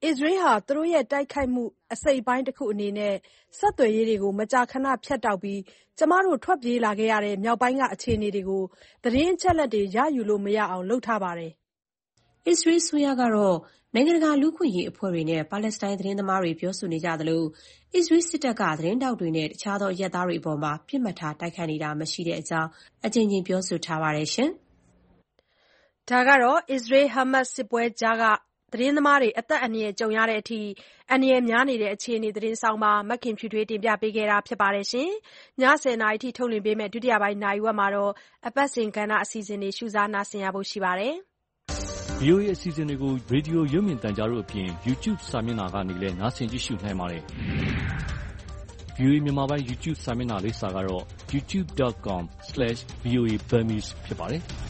အစ္စရေးဟာသူတို့ရဲ့တိုက်ခိုက်မှုအစိတ်အပိုင်းတခုအနေနဲ့ဆက်သွယ်ရေးတွေကိုမကြာခဏဖြတ်တောက်ပြီးကျမတို့ထွက်ပြေးလာခဲ့ရတဲ့မြောက်ပိုင်းကအခြေအနေတွေကိုသတင်းအချက်အလက်တွေရယူလို့မရအောင်လုပ်ထားပါတယ်။အစ္စရေးအစိုးရကတော့နိုင်ငံတကာလူ့အခွင့်အရေးအဖွဲ့တွေနဲ့ပါလက်စတိုင်းသတင်းသမားတွေပြောဆိုနေကြသလိုအစ္စရေးစစ်တပ်ကသတင်းထောက်တွေနဲ့တခြားသောအရပ်သားတွေအပေါ်မှာပစ်မှတ်ထားတိုက်ခိုက်နေတာမရှိတဲ့အကြောင်းအကြိမ်ကြိမ်ပြောဆိုထားပါတယ်ရှင်။ဒါကတော့အစ္စရေး-ဟာမတ်စ်စစ်ပွဲကြားကသတင်းသမားတွေအသက်အန္တရာယ်ကြုံရတဲ့အထိအန္တရာယ်များနေတဲ့အခြေအနေသတင်းဆောင်ပါမခင်ဖြူထွေးတင်ပြပေးခဲ့တာဖြစ်ပါတယ်ရှင်။ညဆယ်နာရီထိထုတ်လွှင့်ပေးမယ့်ဒုတိယပိုင်းနာရီဝက်မှာတော့အပတ်စဉ်ကဏ္ဍအစီအစဉ်တွေရှုစားနာဆင်ရဖို့ရှိပါတယ်။ V O A အစီအစဉ်တွေကိုရေဒီယိုရုပ်မြင်သံကြားတို့အပြင် YouTube စာမျက်နှာကနေလည်းနားဆင်ကြည့်ရှုနိုင်ပါတယ်။ V O A မြန်မာပိုင်း YouTube စာမျက်နှာလိပ်စာကတော့ ยูทูบ ดอท คอม สแลช วี โอ เอ Burmese ဖြစ်ပါတယ်။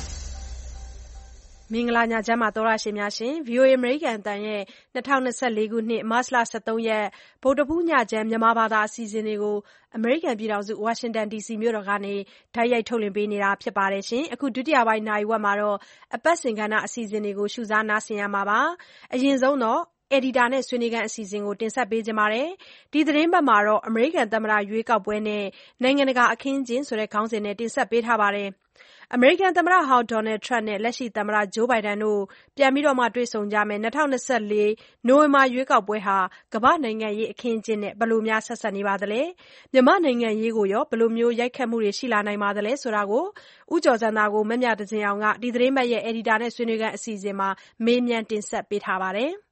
မင်္ဂလာညချမ်းပါသောရရှင်များရှင် V O A အမေရိကန်အသံရဲ့၂၀၂၄ခုနှစ်မတ်လ၁၃ရက်ဗုဒ္ဓဟူးညချမ်းမြန်မာဘာသာအစီအစဉ်တွေကိုအမေရိကန်ပြည်ထောင်စုဝါရှင်တန်ဒီစီမြို့တော်ကနေတိုက်ရိုက်ထုတ်လွှင့်ပေးနေတာဖြစ်ပါတယ်ရှင်အခုဒုတိယပိုင်းနာရီဝက်မှာတော့အပတ်စဉ်ကဏ္ဍအစီအစဉ်တွေကိုရှုစားနားဆင်ရမှာပါအရင်ဆုံးတော့အယ်ဒီတာနဲ့ဆွေးနွေးခန်းအစီအစဉ်ကိုတင်ဆက်ပေးကြပါမယ်။ဒီသတင်းပတ်မှာတော့အမေရိကန်သမ္မတရွေးကောက်ပွဲနဲ့နိုင်ငံတကာအခင်းအကျင်းဆိုတဲ့ခေါင်းစဉ်နဲ့တင်ဆက်ပေးထားပါတယ်။အမေရိကန်သမ္မတဟောင်းဒေါ်နယ်ထရမ့်နဲ့လက်ရှိသမ္မတဂျိုးဘိုင်ဒန်တို့ပြန်ပြီးတော့မှတွေ့ဆုံကြမယ်၂၀၂၄နိုဝင်ဘာရွေးကောက်ပွဲဟာကမ္ဘာ့နိုင်ငံရေးအခင်းအကျင်းနဲ့ဘယ်လိုများဆက်စပ်နေပါသလဲ။မြန်မာနိုင်ငံရေးကိုရောဘယ်လိုမျိုးရိုက်ခတ်မှုတွေရှိလာနိုင်ပါသလဲဆိုတာကိုဦးကျော်စံသာကိုမမြတစင်အောင်ကဒီသတင်းပတ်ရဲ့အယ်ဒီတာနဲ့ဆွေးနွေးခန်းအစီအစဉ်မှာမေးမြန်းတင်ဆက်ပေးထားပါတယ်။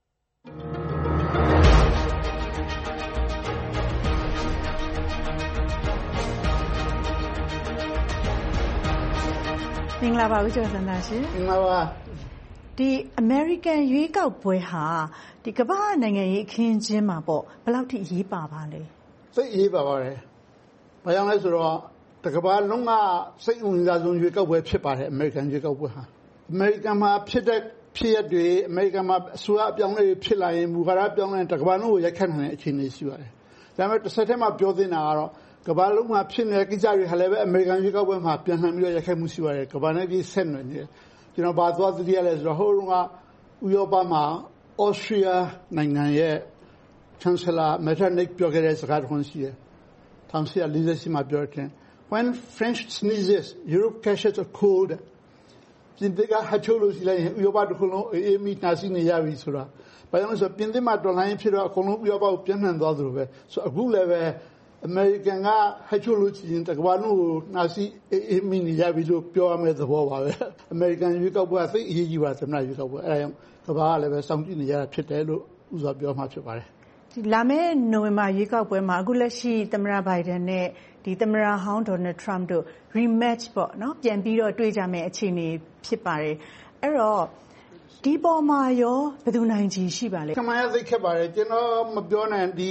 မင်္ဂလာပါဦးကျော်စံသာရှင်မင်္ဂလာပါဒီ American ရွေးကောက်ပွဲဟာဒီကမ္ဘာနိုင်ငံရေးအခင်းအကျင်းမှာပေါ့ဘယ်လောက်ထိအရေးပါပါလဲစိတ်အရေးပါပါတယ်ဘာကြောင့်လဲဆိုတော့တကမ္ဘာလုံးကစိတ်ဝင်စားဆုံးရွေးကောက်ပွဲဖြစ်ပါတယ် American ရွေးကောက်ပွဲဟာ American မှာဖြစ်တဲ့ဖြစ်ရတွေ American မှာအစိုးရအပြောင်းလဲဖြစ်လာရင်မူဝါဒပြောင်းလဲတကမ္ဘာလုံးကိုရိုက်ခတ်နိုင်တဲ့အခြေအနေရှိပါတယ်ဒါပေမဲ့တစ်ဆက်တည်းမှာပြောသင့်တာကတော့ကမ္ဘာလုံးမှာဖြစ်နေတဲ့ကိစ္စတွေဟာလည်းပဲအမေရိကန်ရွေးကောက်ပွဲမှာပြန်လှန်ပြီးတော့ရိုက်ခတ်မှုရှိပါတယ်ကမ္ဘာနဲ့ကြီးဆက်နွယ်နေတယ်ကျွန်တော်ဘာသွားသတိရလဲဆိုတော့ဟိုတုန်းကဥရောပမှာဩစတြီးယားနိုင်ငံရဲ့ Chancellor Metternich ပြောခဲ့တဲ့စကားတစ်ခုရှိတယ်၁၉၄၈မှာပြောတယ် When French sneezes Europe catches a cold ပြင်သစ်ကဟတ်ချိုးလို့ရှိလိုက်ရင်ဥရောပတစ်ခုလုံးအေးအေးမိနှာစီးနေရပြီဆိုတာဘာကြောင့်လဲဆိုတော့ပြင်သစ်မှာတော်လှန်ရေးဖြစ်တော့အကုန်လုံးဥရောပကိုပြန်လှန်သွားသလိုပဲဆိုအခုလည်းပဲအမေရိကန်ကဟက်ချိုလို့ချင်တကဘာလုံးကိုနာစီအေးမီနေရပြီလို့ပြောရမယ့်သဘောပါပဲအမေရိကန်ရွေးကောက်ပွဲသိအရေးကြီးပါသမ္မတရွေးကောက်ပွဲအဲဒါကြောင့်ကဘာကလည်းပဲစောင့်ကြည့်နေရတာဖြစ်တယ်လို့ဥစွာပြောမှဖြစ်ပါတယ်ဒီလာမယ့်နိုဝင်ဘာရွေးကောက်ပွဲမှာအခုလက်ရှိသမ္မတဘိုင်ဒန်နဲ့ဒီသမ္မတဟောင်းဒေါ်နယ်ထရမ့်တို့ rematch ပေါ့နော်ပြန်ပြီးတော့တွေ့ကြမယ့်အခြေအနေဖြစ်ပါတယ်အဲ့တော့ဒီပေါ်မှာရောဘယ်သူနိုင်ချီရှိပါလဲခမရသိခဲ့ပါတယ်ကျွန်တော်မပြောနိုင်ဒီ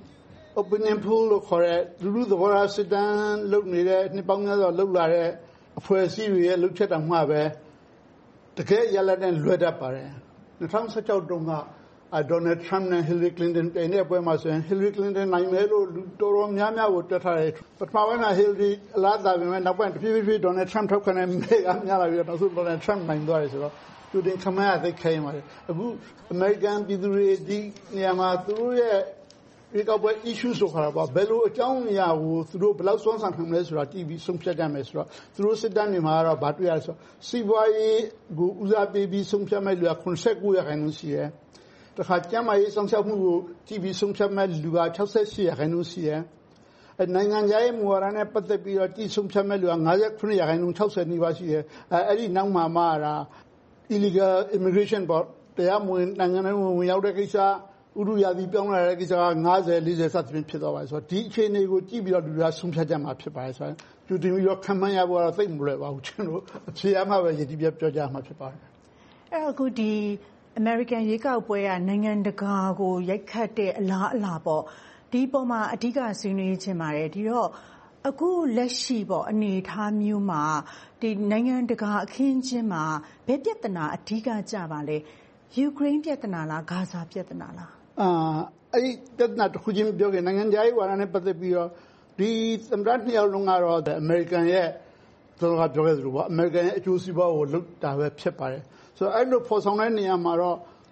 opinion poll လို့ခေါ်တဲ့လူလူသဘောထားစစ်တမ်းလုပ်နေတဲ့နှစ်ပေါင်းများစွာလုပ်လာတဲ့အဖွဲ့အစည်းတွေရဲ့လုပ်ချက်တောင်မှပဲတကယ်ရလဒ်နဲ့လွယ်တတ်ပါတယ်၂၀၁၆တုန်းကဒေါ်နယ်ထရမ့်နဲ့ Hillary Clinton ပြိုင်တဲ့ပွဲမှာဆိုရင် Hillary Clinton နိုင်မယ်လို့လူတော်တော်များများကိုတွက်ထားတယ်ပထမပိုင်းက Hillary အလားသာပဲနောက်ပိုင်းတဖြည်းဖြည်းဒေါ်နယ်ထရမ့်ထောက်ခံတဲ့မဲကများလာပြီးတော့နောက်ဆုံးဒေါ်နယ်ထရမ့်နိုင်သွားတယ်ဆိုတော့သူတင်ခမရသိခိုင်းပါတယ်အခု American ပြည်သူတွေဒီနေရာမှာသူတို့ရဲ့ဒီကောက်ပွဲ issue ဆိုခါတော့ဘယ်လိုအကြောင်းအရာကိုသူတို့ဘယ်လောက်စွမ်းဆောင်နိုင်မလဲဆိုတာတီဗီဆုံးဖြတ်ကြမယ်ဆိုတော့သူတို့စစ်တမ်းတွေမှာတော့ဗာတွေ့ရဆိုစီးပွားရေးကိုဦးစားပေးပြီးဆုံးဖြတ်မဲ့လူက၇၉ရာခိုင်နှုန်းရှိတယ်တခါကျန်းမာရေးဆောင်ရှောက်မှုကိုတီဗီဆုံးဖြတ်မဲ့လူက၆၈ရာခိုင်နှုန်းရှိတယ်အဲနိုင်ငံသားရဲ့မူဝါဒနဲ့ပတ်သက်ပြီးတော့တီဆုံးဖြတ်မဲ့လူက၅၉ရာခိုင်နှုန်း၆၀နီးပါးရှိတယ်အဲအဲ့ဒီနောက်မှာမှတာ illegal immigration ပေါ့တရားမဝင်နိုင်ငံထဲဝင်ရောက်တဲ့ကိစ္စဥရုယာဒီပြောင်းလာတဲ့ကိစ္စက၅၀၄၀စသဖြင့်ဖြစ်သွားပါဆိုတော့ဒီအခြေအနေကိုကြည့်ပြီးတော့လူတွေကဆုံးဖြတ်ကြမှာဖြစ်ပါတယ်ဆိုတော့ပြုတင်ပြီးတော့ခံမှန်းရဖို့ကတော့သိမလွယ်ပါဘူးကျွန်တော်အဖြေအမှပဲရည်တည်ပြပြောကြမှာဖြစ်ပါတယ်အဲ့တော့အခုဒီ American ရေကောက်ပွဲကနိုင်ငံတကာကိုရိုက်ခတ်တဲ့အလားအလာပေါ့ဒီပေါ်မှာအဓိကဆွေးနွေးခြင်းပါတယ်ဒီတော့အခုလက်ရှိပေါ့အနေအထားမျိုးမှာဒီနိုင်ငံတကာအခင်းအကျင်းမှာဘယ်ပြဿနာအဓိကကြပါလဲယူကရိန်းပြဿနာလားဂါဇာပြဿနာလားအာအဲ့ဒီပြဿနာတစ်ခုချင်းပြောခဲ့နိုင်ငံခြားရေးဝါဒနဲ့ပတ်သက်ပြီးတော့ဒီသမ္မတနှစ်ယောက်လုံးကတော့အမေရိကန်ရဲ့သူကပြောခဲ့သလိုပေါ့အမေရိကန်ရဲ့အကျိုးစီးပွားကိုလုပ်တာပဲဖြစ်ပါတယ်ဆိုတော့အဲ့လိုဖော်ဆောင်တဲ့နေရာမှာတော့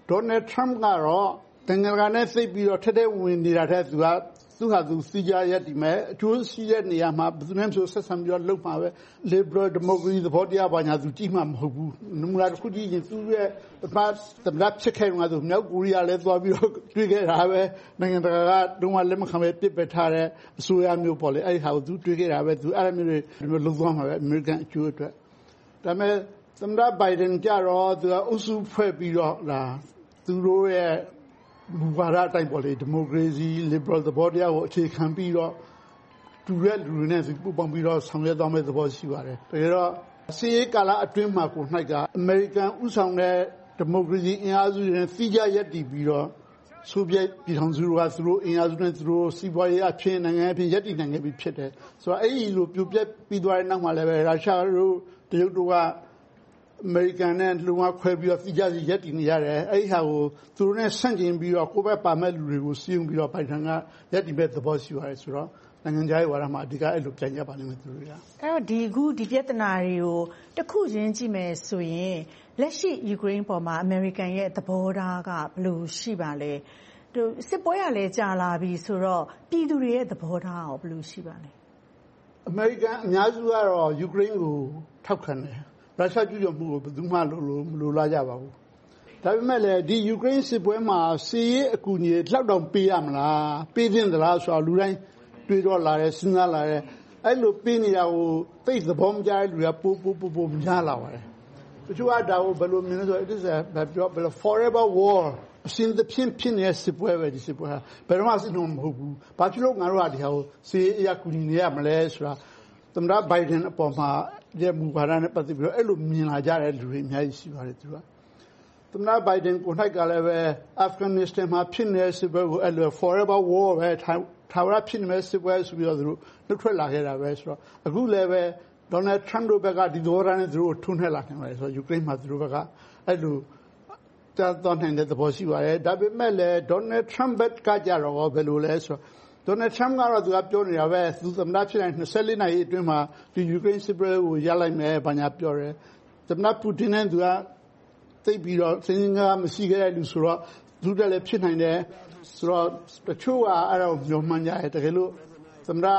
Donald Trump ကတော့နိုင်ငံတကာနဲ့သိပ်ပြီးတော့ထက်ထက်ဝင်နေတာထက်သူကသူဟာသူစီကြရက်ဒီမဲ့အကျိုးရှိတဲ့နေရာမှာဘယ်သူနဲ့ဆိုဆက်ဆံပြီးတော့လုပ်မှာပဲ liberal democracy သဘောတရားဘာညာသူကြည့်မှမဟုတ်ဘူးနမူနာတစ်ခုကြည့်ရင်သူရဲ့ပထမသမ္မတဖြစ်ခဲ့မှာဆိုမြောက်ကိုရီးယားလည်းသွားပြီးတော့တွေ့ခဲ့တာပဲနိုင်ငံတကာကတော့လက်မခံပဲပြစ်ပယ်ထားတဲ့အစိုးရမျိုးပေါ့လေအဲ့ဒီဟာကိုသူတွေ့ခဲ့တာပဲသူအဲ့လိုမျိုးတွေလုပ်သွားမှာပဲ American အကျိုးအတွက်ဒါပေမဲ့သမ္မတ Biden ကြတော့သူကအုပ်စုဖွဲ့ပြီးတော့လာသူတို့ရဲ့မူဝါဒအတိုင်းပေါ့လေဒီမိုကရေစီ liberal သဘောတရားကိုအခြေခံပြီးတော့တူတဲ့လူတွေနဲ့ပူးပေါင်းပြီးတော့ဆောင်ရွက်သွားမယ့်သဘောရှိပါတယ်။ဒါကြတော့စီးရေးကာလအတွင်းမှာကို၌ကအမေရိကန်ဥဆောင်တဲ့ဒီမိုကရေစီအင်အားစုတွေနဲ့စီးကြရက်တည်ပြီးတော့ဆိုဗီယက်ပြည်ထောင်စုကသူတို့အင်အားစုနဲ့သူတို့စီးပွားရေးအဖြစ်နိုင်ငံအဖြစ်ရက်တည်နိုင်ခဲ့ပြီးဖြစ်တယ်။ဆိုတော့အဲ့ဒီလိုပြိုပြက်ပြီးသွားတဲ့နောက်မှာလည်းပဲရုရှားတို့တရုတ်တို့ကအမေရိကန်နဲ့လုံဝခွဲပြီးတော့စီကြစီရက်တည်နေရတယ်အဲ့ဒီဟာကိုသူတို့နဲ့ဆန့်ကျင်ပြီးတော့ကိုယ့်ဘက်ပါမဲ့လူတွေကိုစီးရုံပြီးတော့ပိုင်ထန်ကရက်တည်မဲ့သဘောရှိပါတယ်ဆိုတော့နိုင်ငံခြားရေးဝါဒမှာအဓိကအဲ့လိုပြန်ရပါလိမ့်မယ်သူတို့ကအဲ့တော့ဒီခုဒီပြဿနာတွေကိုတစ်ခုချင်းကြည့်မယ်ဆိုရင်လက်ရှိယူကရိန်းပေါ်မှာအမေရိကန်ရဲ့သဘောထားကဘယ်လိုရှိပါလဲသူစစ်ပွဲကလည်းကြာလာပြီဆိုတော့ပြည်သူတွေရဲ့သဘောထားကဘယ်လိုရှိပါလဲအမေရိကန်အများစုကတော့ယူကရိန်းကိုထောက်ခံတယ်ရုရှားကျူးကျော်မှုကိုဘယ်သူမှလိုလိုမလိုလားကြပါဘူးဒါပေမဲ့လည်းဒီယူကရိန်းစစ်ပွဲမှာစီးရေးအကူအညီလောက်တော့ပေးရမလားပေးသင့်သလားဆိုတော့လူတိုင်းတွေးတော့လာတယ်စဉ်းစားလာတယ်အဲ့လိုပေးနေတာကိုသိသဘောမကျတဲ့လူကပို့ပို့ပို့ပို့များလာပါတယ်တချို့ကဒါကိုဘယ်လိုမြင်လဲဆိုတော့ it is a ဘယ်ပြောဘယ်လို forever war အစဉ်သဖြင့်ဖြစ်နေတဲ့စစ်ပွဲပဲဒီစစ်ပွဲဟာဘယ်တော့မှစစ်လို့မဟုတ်ဘူးဘာဖြစ်လို့ငါတို့ကဒီဟာကိုစီးရေးအကူအညီနေရမလဲဆိုတာသမ္မတ Biden အပေါ်မှာဒီမူဝါဒနဲ့ပတ်သက်ပြီးတော့အဲ့လိုမြင်လာကြတဲ့လူတွေအများကြီးရှိပါတယ်သူကသမ္မတ Biden ကို၌ကလည်းပဲ Afghanistan မှာဖြစ်နေတဲ့စစ်ပွဲကိုအဲ့လို forever war ပဲထာဝရဖြစ်နေတဲ့စစ်ပွဲဆိုပြီးတော့သူတို့နှုတ်ထွက်လာခဲ့တာပဲဆိုတော့အခုလည်းပဲ Donald Trump တို့ဘက်ကဒီသဘောထားနဲ့သူတို့ထွန်းထက်လာနေပါတယ်ဆိုတော့ယူကရိန်းမှာသူတို့ဘက်ကအဲ့လိုတာတော်နိုင်တဲ့သဘောရှိပါတယ်ဒါပေမဲ့လည်း Donald Trump ဘက်ကကြတော့ဘယ်လိုလဲဆိုတော့ Donald Trump ကတော့သူကပြောနေတာပဲသူသမ္မတဖြစ်တဲ့နှစ်ဆယ့်လေးနာရီအတွင်းမှာဒီယူကရိန်းစစ်ပွဲကိုရလိုက်မယ်ဘာညာပြောတယ်သမ္မတပူတင်နဲ့သူကသိပြီးတော့စင်စင်ကမရှိခဲ့တဲ့လူဆိုတော့သူတက်လည်းဖြစ်နိုင်တယ်ဆိုတော့တချို့ကအဲ့ဒါကိုပြောမှန်းကြတယ်တကယ်လို့သမ္မတ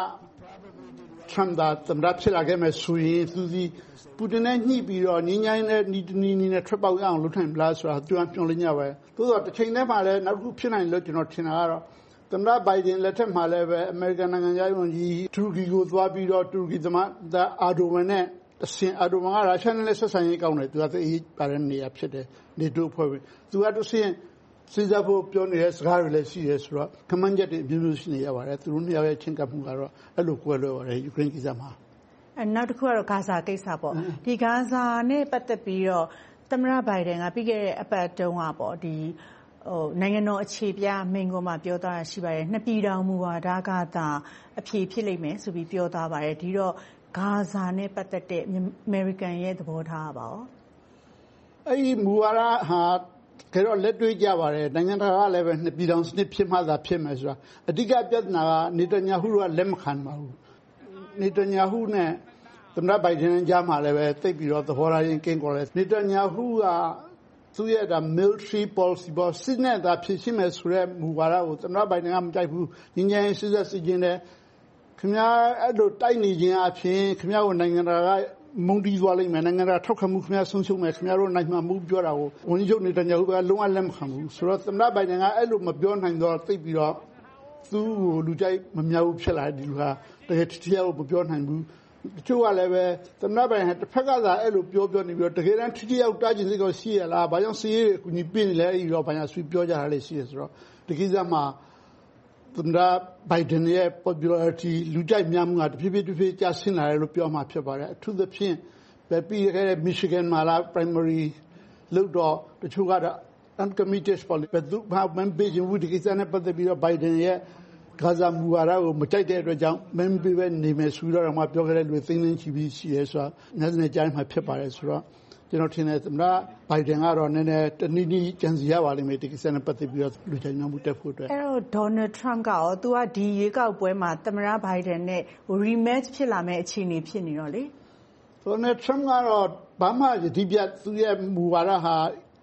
Trump ကသမ္မတဖြစ်လာခဲ့မယ်ဆိုရင်သူဒီပူတင်နဲ့ညှိပြီးတော့ညီညာနဲ့နီနီနီနဲ့ထွက်ပေါက်ရအောင်လုပ်နိုင်မလားဆိုတာသူကပြောလင်းကြပဲသို့တော့တစ်ချိန်တည်းမှာလည်းနောက်တစ်ခုဖြစ်နိုင်လို့ကျွန်တော်ထင်တာကတော့သမ္မတ Biden လက်ထက်မှာလည်းပဲအမေရိကန်နိုင်ငံသားဝန်ကြီးတူရကီကိုသွားပြီးတော့တူရကီသမ္မတအာဒိုဝမ်နဲ့အစဉ်အာဒိုဝမ်ကရုရှားနဲ့ဆက်ဆံရေးကောင်းတယ်သူကသိပါတဲ့နေရာဖြစ်တယ်နေတိုးဖွဲ့ပြီးသူကတစ်ဆင့်စဉ်းစားဖို့ပြောနေတဲ့စကားတွေလည်းရှိရဲဆိုတော့ကမန်းချက်တွေအမျိုးမျိုးရှိနေရပါတယ်သူတို့နှစ်ယောက်ရဲ့ချင်းကပ်မှုကတော့အဲ့လိုကွဲလွဲပါတယ်ယူကရိန်းကိစ္စမှာအဲနောက်တစ်ခုကတော့ဂါဇာကိစ္စပေါ့ဒီဂါဇာနဲ့ပတ်သက်ပြီးတော့သမ္မတ Biden ကပြီးခဲ့တဲ့အပတ်တုန်းကပေါ့ဒီဟိုနိုင်ငံတော်အခြေပြမိန့်ခွန်းမှာပြောသားရှိပါတယ်နှစ်ပြည်ထောင်မူဝါဒကသာအဖြေဖြစ်လိမ့်မယ်ဆိုပြီးပြောသားပါတယ်ဒီတော့ဂါဇာနဲ့ပတ်သက်တဲ့အမေရိကန်ရဲ့သဘောထားပါရောအဲ့ဒီမူဝါဒဟာကြတော့လက်တွေ့ကြပါတယ်နိုင်ငံတကာကလည်းပဲနှစ်ပြည်ထောင်စနစ်ဖြစ်မှသာဖြစ်မယ်ဆိုတာအဓိကပြဿနာကနေတညာဟုကလက်မခံပါဘူးနေတညာဟုနဲ့သမ္မတ Biden ကြားမှာလည်းပဲသိပ်ပြီးတော့သဘောထားချင်းကင်းကွာတယ်နေတညာဟုကသူရဲ့ဒါ military policy ပေါ်စစ်နဲ့သာဖြစ်ရှိမယ်ဆိုတဲ့မူဝါဒကိုသမ္မတ Biden ကမကြိုက်ဘူးငင်းငင်းစစ်စစ်စစ်ချင်းတဲ့ခင်ဗျားအဲ့လိုတိုက်နေခြင်းအပြင်ခင်ဗျားကိုနိုင်ငံတကာကမုန်းတီးသွားလိမ့်မယ်နိုင်ငံတကာထောက်ခံမှုခင်ဗျားဆုံးရှုံးမယ်ခင်ဗျားတို့နိုင်မှာမှုပြောတာကိုဝန်ကြီးချုပ်နေတညာဟုကလုံးဝလက်မခံဘူးဆိုတော့သမ္မတ Biden ကအဲ့လိုမပြောနိုင်တော့သိပြီးတော့သူ့ကိုလူကြိုက်မများဘူးဖြစ်လာတယ်ဒီလူဟာတကယ်တရားကိုမပြောနိုင်ဘူးတချို့ကလည်းပဲသမ္မတ Biden ဟာတစ်ဖက်ကသာအဲ့လိုပြောပြောနေပြီးတော့တကယ်တမ်းထိထိရောက်တားကျင်စိတ်ကိုရှိရလားဘာကြောင့်စီးရဲအကူကြီးပြင်းနေလဲအဲ့ဒီတော့ဘာညာဆွေးပြောကြတာလည်းရှိရဆိုတော့ဒီကိစ္စမှာသမ္မတ Biden ရဲ့ popularity လူကြိုက်များမှုကတဖြည်းဖြည်းတဖြည်းကျဆင်းလာတယ်လို့ပြောမှဖြစ်ပါတယ်အထူးသဖြင့်ပဲပြီးခဲ့တဲ့ Michigan မှာလာ primary လို့တော့တချို့ကတော့ uncommitted policy ဘယ်သူမှမပေးချင်ဘူးဒီကိစ္စနဲ့ပတ်သက်ပြီးတော့ Biden ရဲ့ဂါဇာမူဝါဒကိုမကြိုက်တဲ့အတွက်ကြောင့်မင်းပေးပဲနေမယ်ဆိုတော့မှပြောခဲ့တဲ့လူသိန်းသိန်းချီပြီးရှိရဲဆိုတာညနေကြားမှာဖြစ်ပါတယ်ဆိုတော့ကျွန်တော်ထင်တယ်သမ္မတ Biden ကတော့နည်းနည်းတနည်းနည်းကြံစီရပါလိမ့်မယ်ဒီကိစ္စနဲ့ပတ်သက်ပြီးတော့လူချင်းများမှုတက်ဖို့အတွက်အဲ့တော့ Donald Trump ကရောသူကဒီရွေးကောက်ပွဲမှာသမ္မတ Biden နဲ့ rematch ဖြစ်လာမယ့်အခြေအနေဖြစ်နေတော့လေ Donald Trump ကတော့ဘာမှဒီပြသူရဲ့မူဝါဒဟာ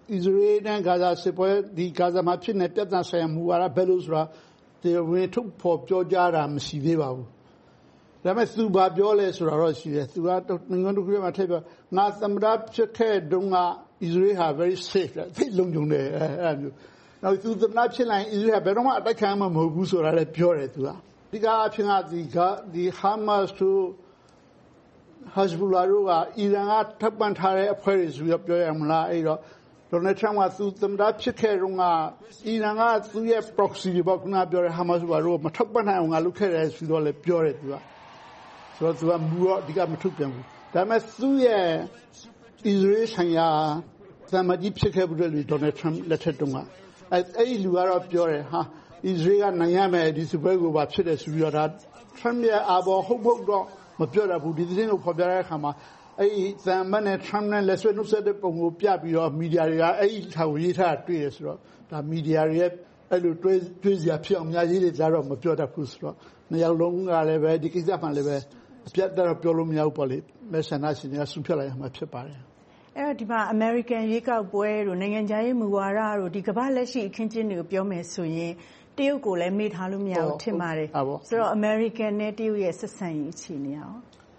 အစ္စရေးနဲ့ဂါဇာစစ်ပွဲဒီဂါဇာမှာဖြစ်နေပြဿနာဆိုင်ရာမူဝါဒဘယ်လိုဆိုတာတရားဝင်ထုတ်ဖော်ပြောကြားတာမရှိသေးပါဘူး။ဒါပေမဲ့သူဘာပြောလဲဆိုတာတော့ရှိတယ်။သူကနိုင်ငံတော်ပြည်မှာထည့်ပြောငါသမ္မတဖြစ်ခဲ့တုန်းကအစ္စရေးဟာ very safe သိလုံခြုံတယ်အဲ့ဒါမျိုး။နောက်သူသမ္မတဖြစ်လာရင်အစ္စရေးကဘယ်တော့မှအတိုက်ခံမှာမဟုတ်ဘူးဆိုတာလည်းပြောတယ်သူက။ဒီကအဖြစ်ကဒီကဒီဟာမတ်တို့ဟက်ဇ်ဘူလာတို့ကအီရန်ကထောက်ပံ့ထားတဲ့အဖွဲ့တွေဆိုပြီးပြောရမလားအဲ့တော့ဒေါ်နယ်ထရမ့်ကသူသမ္မတဖြစ်ခဲ့တုန်းကအီရန်ကသူ့ရဲ့ proxy တွေပေါ့ခုနပြောတဲ့ဟာမတ်တို့ကမထောက်ပံ့နိုင်အောင်ငါလုပ်ခဲ့တယ်ဆိုတော့လည်းပြောတယ်သူကဆိုတော့သူကမူတော့အဓိကမထုတ်ပြန်ဘူးဒါပေမဲ့သူ့ရဲ့အစ္စရေးဆိုင်ရာသမ္မတကြီးဖြစ်ခဲ့ဘူးလေဒေါ်နယ်ထရမ့်လက်ထက်တုန်းကအဲ့အဲ့ဒီလူကတော့ပြောတယ်ဟာအစ္စရေးကနိုင်ရမယ်ဒီစစ်ပွဲကိုပါဖြစ်တယ်ဆိုပြီးတော့ဒါထရမ့်ရဲ့အာဘောဟုတ်ဟုတ်တော့မပြောရဘူးဒီသတင်းကိုဖော်ပြတဲ့အခါမှာအဲ့ဒီသမ္မတနဲ့ထရမ့်နဲ့လက်ဆွဲနှုတ်ဆက်တဲ့ပုံကိုပြပြီးတော့မီဒီယာတွေကအဲ့ဒီထားကိုရေးထားတွေ့ရဆိုတော့ဒါမီဒီယာတွေရဲ့အဲ့လိုတွေးတွေးစရာဖြစ်အောင်များရေးတွေကြတော့မပြောတတ်ဘူးဆိုတော့နှစ်ယောက်လုံးကလည်းပဲဒီကိစ္စမှလည်းပဲအပြတ်တော့ပြောလို့မရဘူးပေါ့လေမဲဆန္ဒရှင်တွေကဆူဖြတ်လိုက်ရမှာဖြစ်ပါတယ်အဲ့တော့ဒီမှာ American ရွေးကောက်ပွဲတို့နိုင်ငံခြားရေးမူဝါဒတို့ဒီကမ္ဘာလက်ရှိအခင်းကျင်းတွေကိုပြောမယ်ဆိုရင်တရုတ်ကိုလည်းမေ့ထားလို့မရဘူးထင်ပါတယ်ဆိုတော့ American နဲ့တရုတ်ရဲ့ဆက်ဆံရေးအခြေအနေရော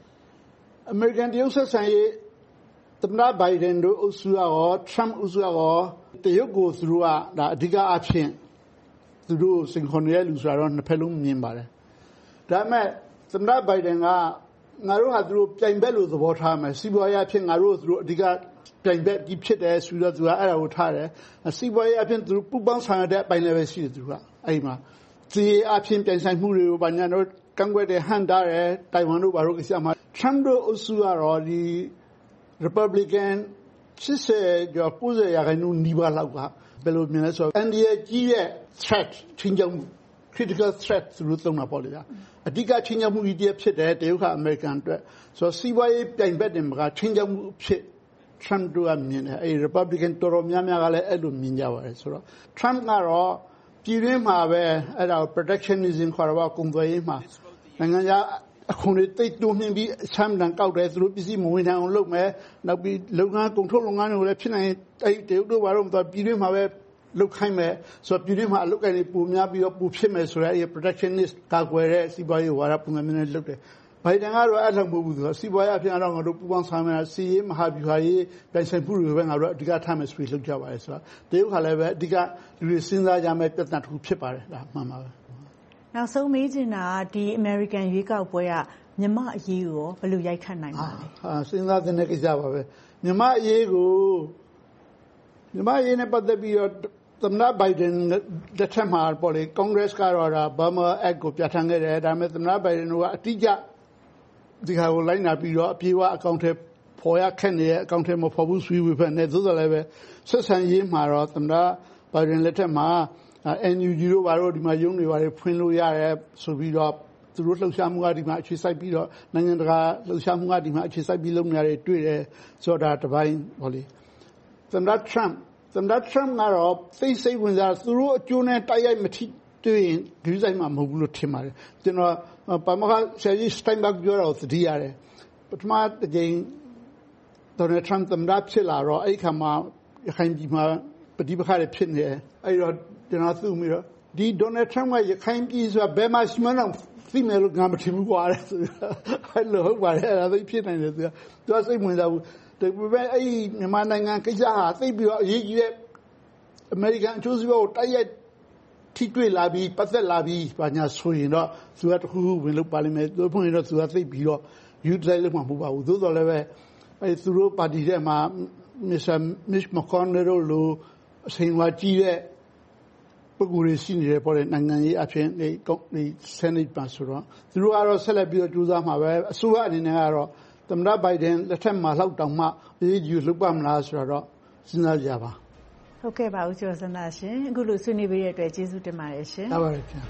American တရုတ်ဆက်ဆံရေးသမ္မတဘိုင်ဒန်တို့အစိုးရရော Trump အစိုးရရောတရုတ်ကိုသူတို့ကဒါအဓိကအဖြစ်သူတို့စင်ခွန်ရဲလူဆိုတော့နှစ်ဖက်လုံးမြင်ပါတယ်ဒါပေမဲ့သမ္မတဘိုင်ဒန်ကငါတို့ဟာသူတို့ပြိုင်ဘက်လို့သဘောထားမယ်စီးပွားရေးအဖြစ်ငါတို့သူတို့အဓိကပြိုင်ဘက်ကြီးဖြစ်တယ်ဆိုတော့သူကအဲ့ဒါကိုထားတယ်စီးပွားရေးအဖြစ်သူတို့ပူပေါင်းဆောင်ရတဲ့အပိုင်းလည်းပဲရှိတယ်သူကအဲ့မှာစီအဖြစ်ပြိုင်ဆိုင်မှုတွေကိုဘာညာတော့ကန့်ကွက်တဲ့ဟန်တာတယ်တိုင်ဝမ်တို့ဘာလို့ကိစ္စမှာ Trump တို့အစိုးရတော့ဒီ Republican စစ်စေကြောက်ပိုးစရာခိုင်နှုန်းနီးပါးလောက်ကဘယ်လိုမြင်လဲဆိုတော့ India ကြီးရဲ့ threat ချင်းကြောင့် critical threat သူတို့သုံးတာပေါ့လေအဓိကချင်းကြောင့်မှုကြီးဖြစ်တယ်တရုတ်ကအမေရိကန်အတွက်ဆိုတော့စီးပွားရေးပြိုင်ဘက်တွေမှာချင်းကြောင့်မှုဖြစ် Trump တို့ကမြင်တယ်အဲ Republican တော်တော်များများကလည်းအဲ့လိုမြင်ကြပါတယ်ဆိုတော့ Trump ကတော့ပြည်တွင်းမှာပဲအဲ့ဒါ protectionism ခေါ်တော့ကုန်သွယ်ရေးမှာနိုင်ငံခြားအခုနေတိတ်တိုးနှင်းပြီးအချမ်းတန်ကောက်တယ်သူတို့ပစ္စည်းမဝင်နိုင်အောင်လုပ်မယ်နောက်ပြီးလုပ်ငန်းကုန်ထုတ်လုပ်ငန်းတွေကိုလည်းဖြစ်နိုင်အဲ့တရုတ်တို့ဘာလို့မသွားပြည်တွင်းမှာပဲလုပ်ခိုင်းမယ်ဆိုတော့ပြည်တွင်းမှာအလုပ်ကိုင်တွေပုံများပြီးတော့ပူဖြစ်မယ်ဆိုတော့အဲ့ protectionist ကာကွယ်တဲ့စီးပွားရေးဝါဒပုံမှန်မျိုးနဲ့လုပ်တယ်ဘိုင်ဒန်ကတော့အဲ့လိုမဟုတ်ဘူးဆိုတော့စီးပွားရေးအဖြစ်တော့ငါတို့ပူပေါင်းဆောင်မယ်စီးရေးမဟာဗျူဟာရေးပြန်ဆိုင်မှုတွေပဲငါတို့အဓိကထားမယ်ဆိုပြီးလုပ်ကြပါတယ်ဆိုတော့တရုတ်ကလည်းပဲအဓိကလူတွေစဉ်းစားကြမယ်ပြဿနာတစ်ခုဖြစ်ပါတယ်ဒါမှန်ပါပဲနောက်ဆုံးမေးချင်တာကဒီ American ရွေးကောက်ပွဲကမြန်မာအရေးကိုဘယ်လိုရိုက်ခတ်နိုင်ပါလဲဟာစဉ်းစားတဲ့ကိစ္စပါပဲမြန်မာအရေးကိုမြန်မာအရေးနဲ့ပတ်သက်ပြီးတော့သမ္မတဘိုင်ဒန်လက်ထက်မှာပေါ့လေ Congress ကတော့ဒါ Burma Act ကိုပြဋ္ဌာန်းခဲ့တယ်ဒါပေမဲ့သမ္မတဘိုင်ဒန်ကအတိအကျဒီဟာကိုလိုက်နာပြီးတော့အပြေအဝအကောင့်ထဲပေါ်ရခက်နေတဲ့အကောင့်ထဲမပေါ်ဘူးဆွေးဝေဖက်နေသို့တော်လည်းပဲဆက်ဆံရေးမှာတော့သမ္မတဘိုင်ဒန်လက်ထက်မှာ N U G တို့ဘာလို့ဒီမှာရုံးတွေဘာတွေဖွင့်လို့ရတယ်ဆိုပြီးတော့သူတို့လှုပ်ရှားမှုကဒီမှာအခြေစိုက်ပြီးတော့နိုင်ငံတကာလှုပ်ရှားမှုကဒီမှာအခြေစိုက်ပြီးလုပ်နေရတယ်တွေ့တယ်ဆိုတော့ဒါတစ်ပိုင်းဟောလေသမ္မတ Trump သမ္မတ Trump ကတော့သိစိတ်ဝင်စားသူတို့အကျိုးနဲ့တိုက်ရိုက်မထိတွေ့ရင်ဒီဆိုင်မှာမဟုတ်ဘူးလို့ထင်ပါတယ်ကျွန်တော်ပါမခဆယ်ကြီးစတိုင်ဘတ်ပြောတော့သတိရတယ်ပထမတစ်ကြိမ်ဒေါ်နယ်ထရမ့်သမ္မတဖြစ်လာတော့အဲ့ခါမှာရခိုင်ပြည်မှာပဋိပက္ခတွေဖြစ်နေတယ်အဲ့တော့ကျွန်တော်သူ့ပြီးတော့ဒီဒေါ်နယ်ထရမ့်ကရခိုင်ပြည်ဆိုတာဘယ်မှာရှိမှန်းတော့သိမယ်လို့ငါမထင်ဘူးကွာတဲ့ဆိုအဲ့လိုဟုတ်ပါတယ်အဲ့ဒါသိဖြစ်နိုင်တယ်သူကသူကစိတ်ဝင်စားဘူးဒါပေမဲ့အဲ့ဒီမြန်မာနိုင်ငံကိစ္စဟာသိပြီးတော့အရေးကြီးတဲ့အမေရိကန်အကျိုးစီးပွားကိုတိုက်ရိုက်ထိတွေ့လာပြီးပတ်သက်လာပြီးဘာညာဆိုရင်တော့သူကတခုခုဝင်လို့ပါလိမ့်မယ်သူဖွင့်ရင်တော့သူကသိပြီးတော့ utilize လုပ်မှာမဟုတ်ပါဘူးသို့တော်လည်းပဲအဲ့သူတို့ပါတီထဲမှာ Mister Mitch McConnell တို့လိုအချိန်ဝါကြီးတဲ့ပုဂ္ဂိုလ်တွေရှိနေတယ်ပေါ့လေနိုင်ငံရေးအဖြစ်ဒီဒီ Senate ပါဆိုတော့သူတို့ကတော့ဆက်လက်ပြီးတော့ကြိုးစားမှာပဲအစိုးရအနေနဲ့ကတော့သမ္မတဘိုင်ဒန်လက်ထက်မှာလောက်တောင်မှအရေးကြီးလုပ်ပါမလားဆိုတော့စဉ်းစားကြပါဟုတ်ကဲ့ပါဦးကျော်စန္ဒရှင်အခုလိုဆွေးနွေးပေးတဲ့အတွက်ကျေးဇူးတင်ပါတယ်ရှင်ဟုတ်ပါတယ်ခင်ဗျာ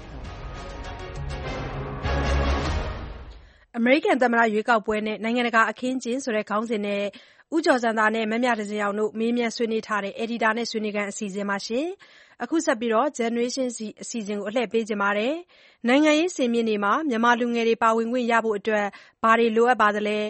အမေရိကန်သမ္မတရွေးကောက်ပွဲနဲ့နိုင်ငံတကာအခင်းကျင်းဆိုတဲ့ခေါင်းစဉ်နဲ့ဦးကျော်စန္ဒနဲ့မမြတစင်အောင်တို့မေးမြန်းဆွေးနွေးထားတဲ့ Editor နဲ့ဆွေးနွေးခန်းအစီအစဉ်မှာရှင်အခုဆက်ပြီးတော့ Generation စီအစီအစဉ်ကိုအလှည့်ပေးကြပါတယ်နိုင်ငံရေးစင်မြင့်တွေမှာမြန်မာလူငယ်တွေပါဝင်ခွင့်ရဖို့အတွက်ဘာတွေလိုအပ်ပါသလဲ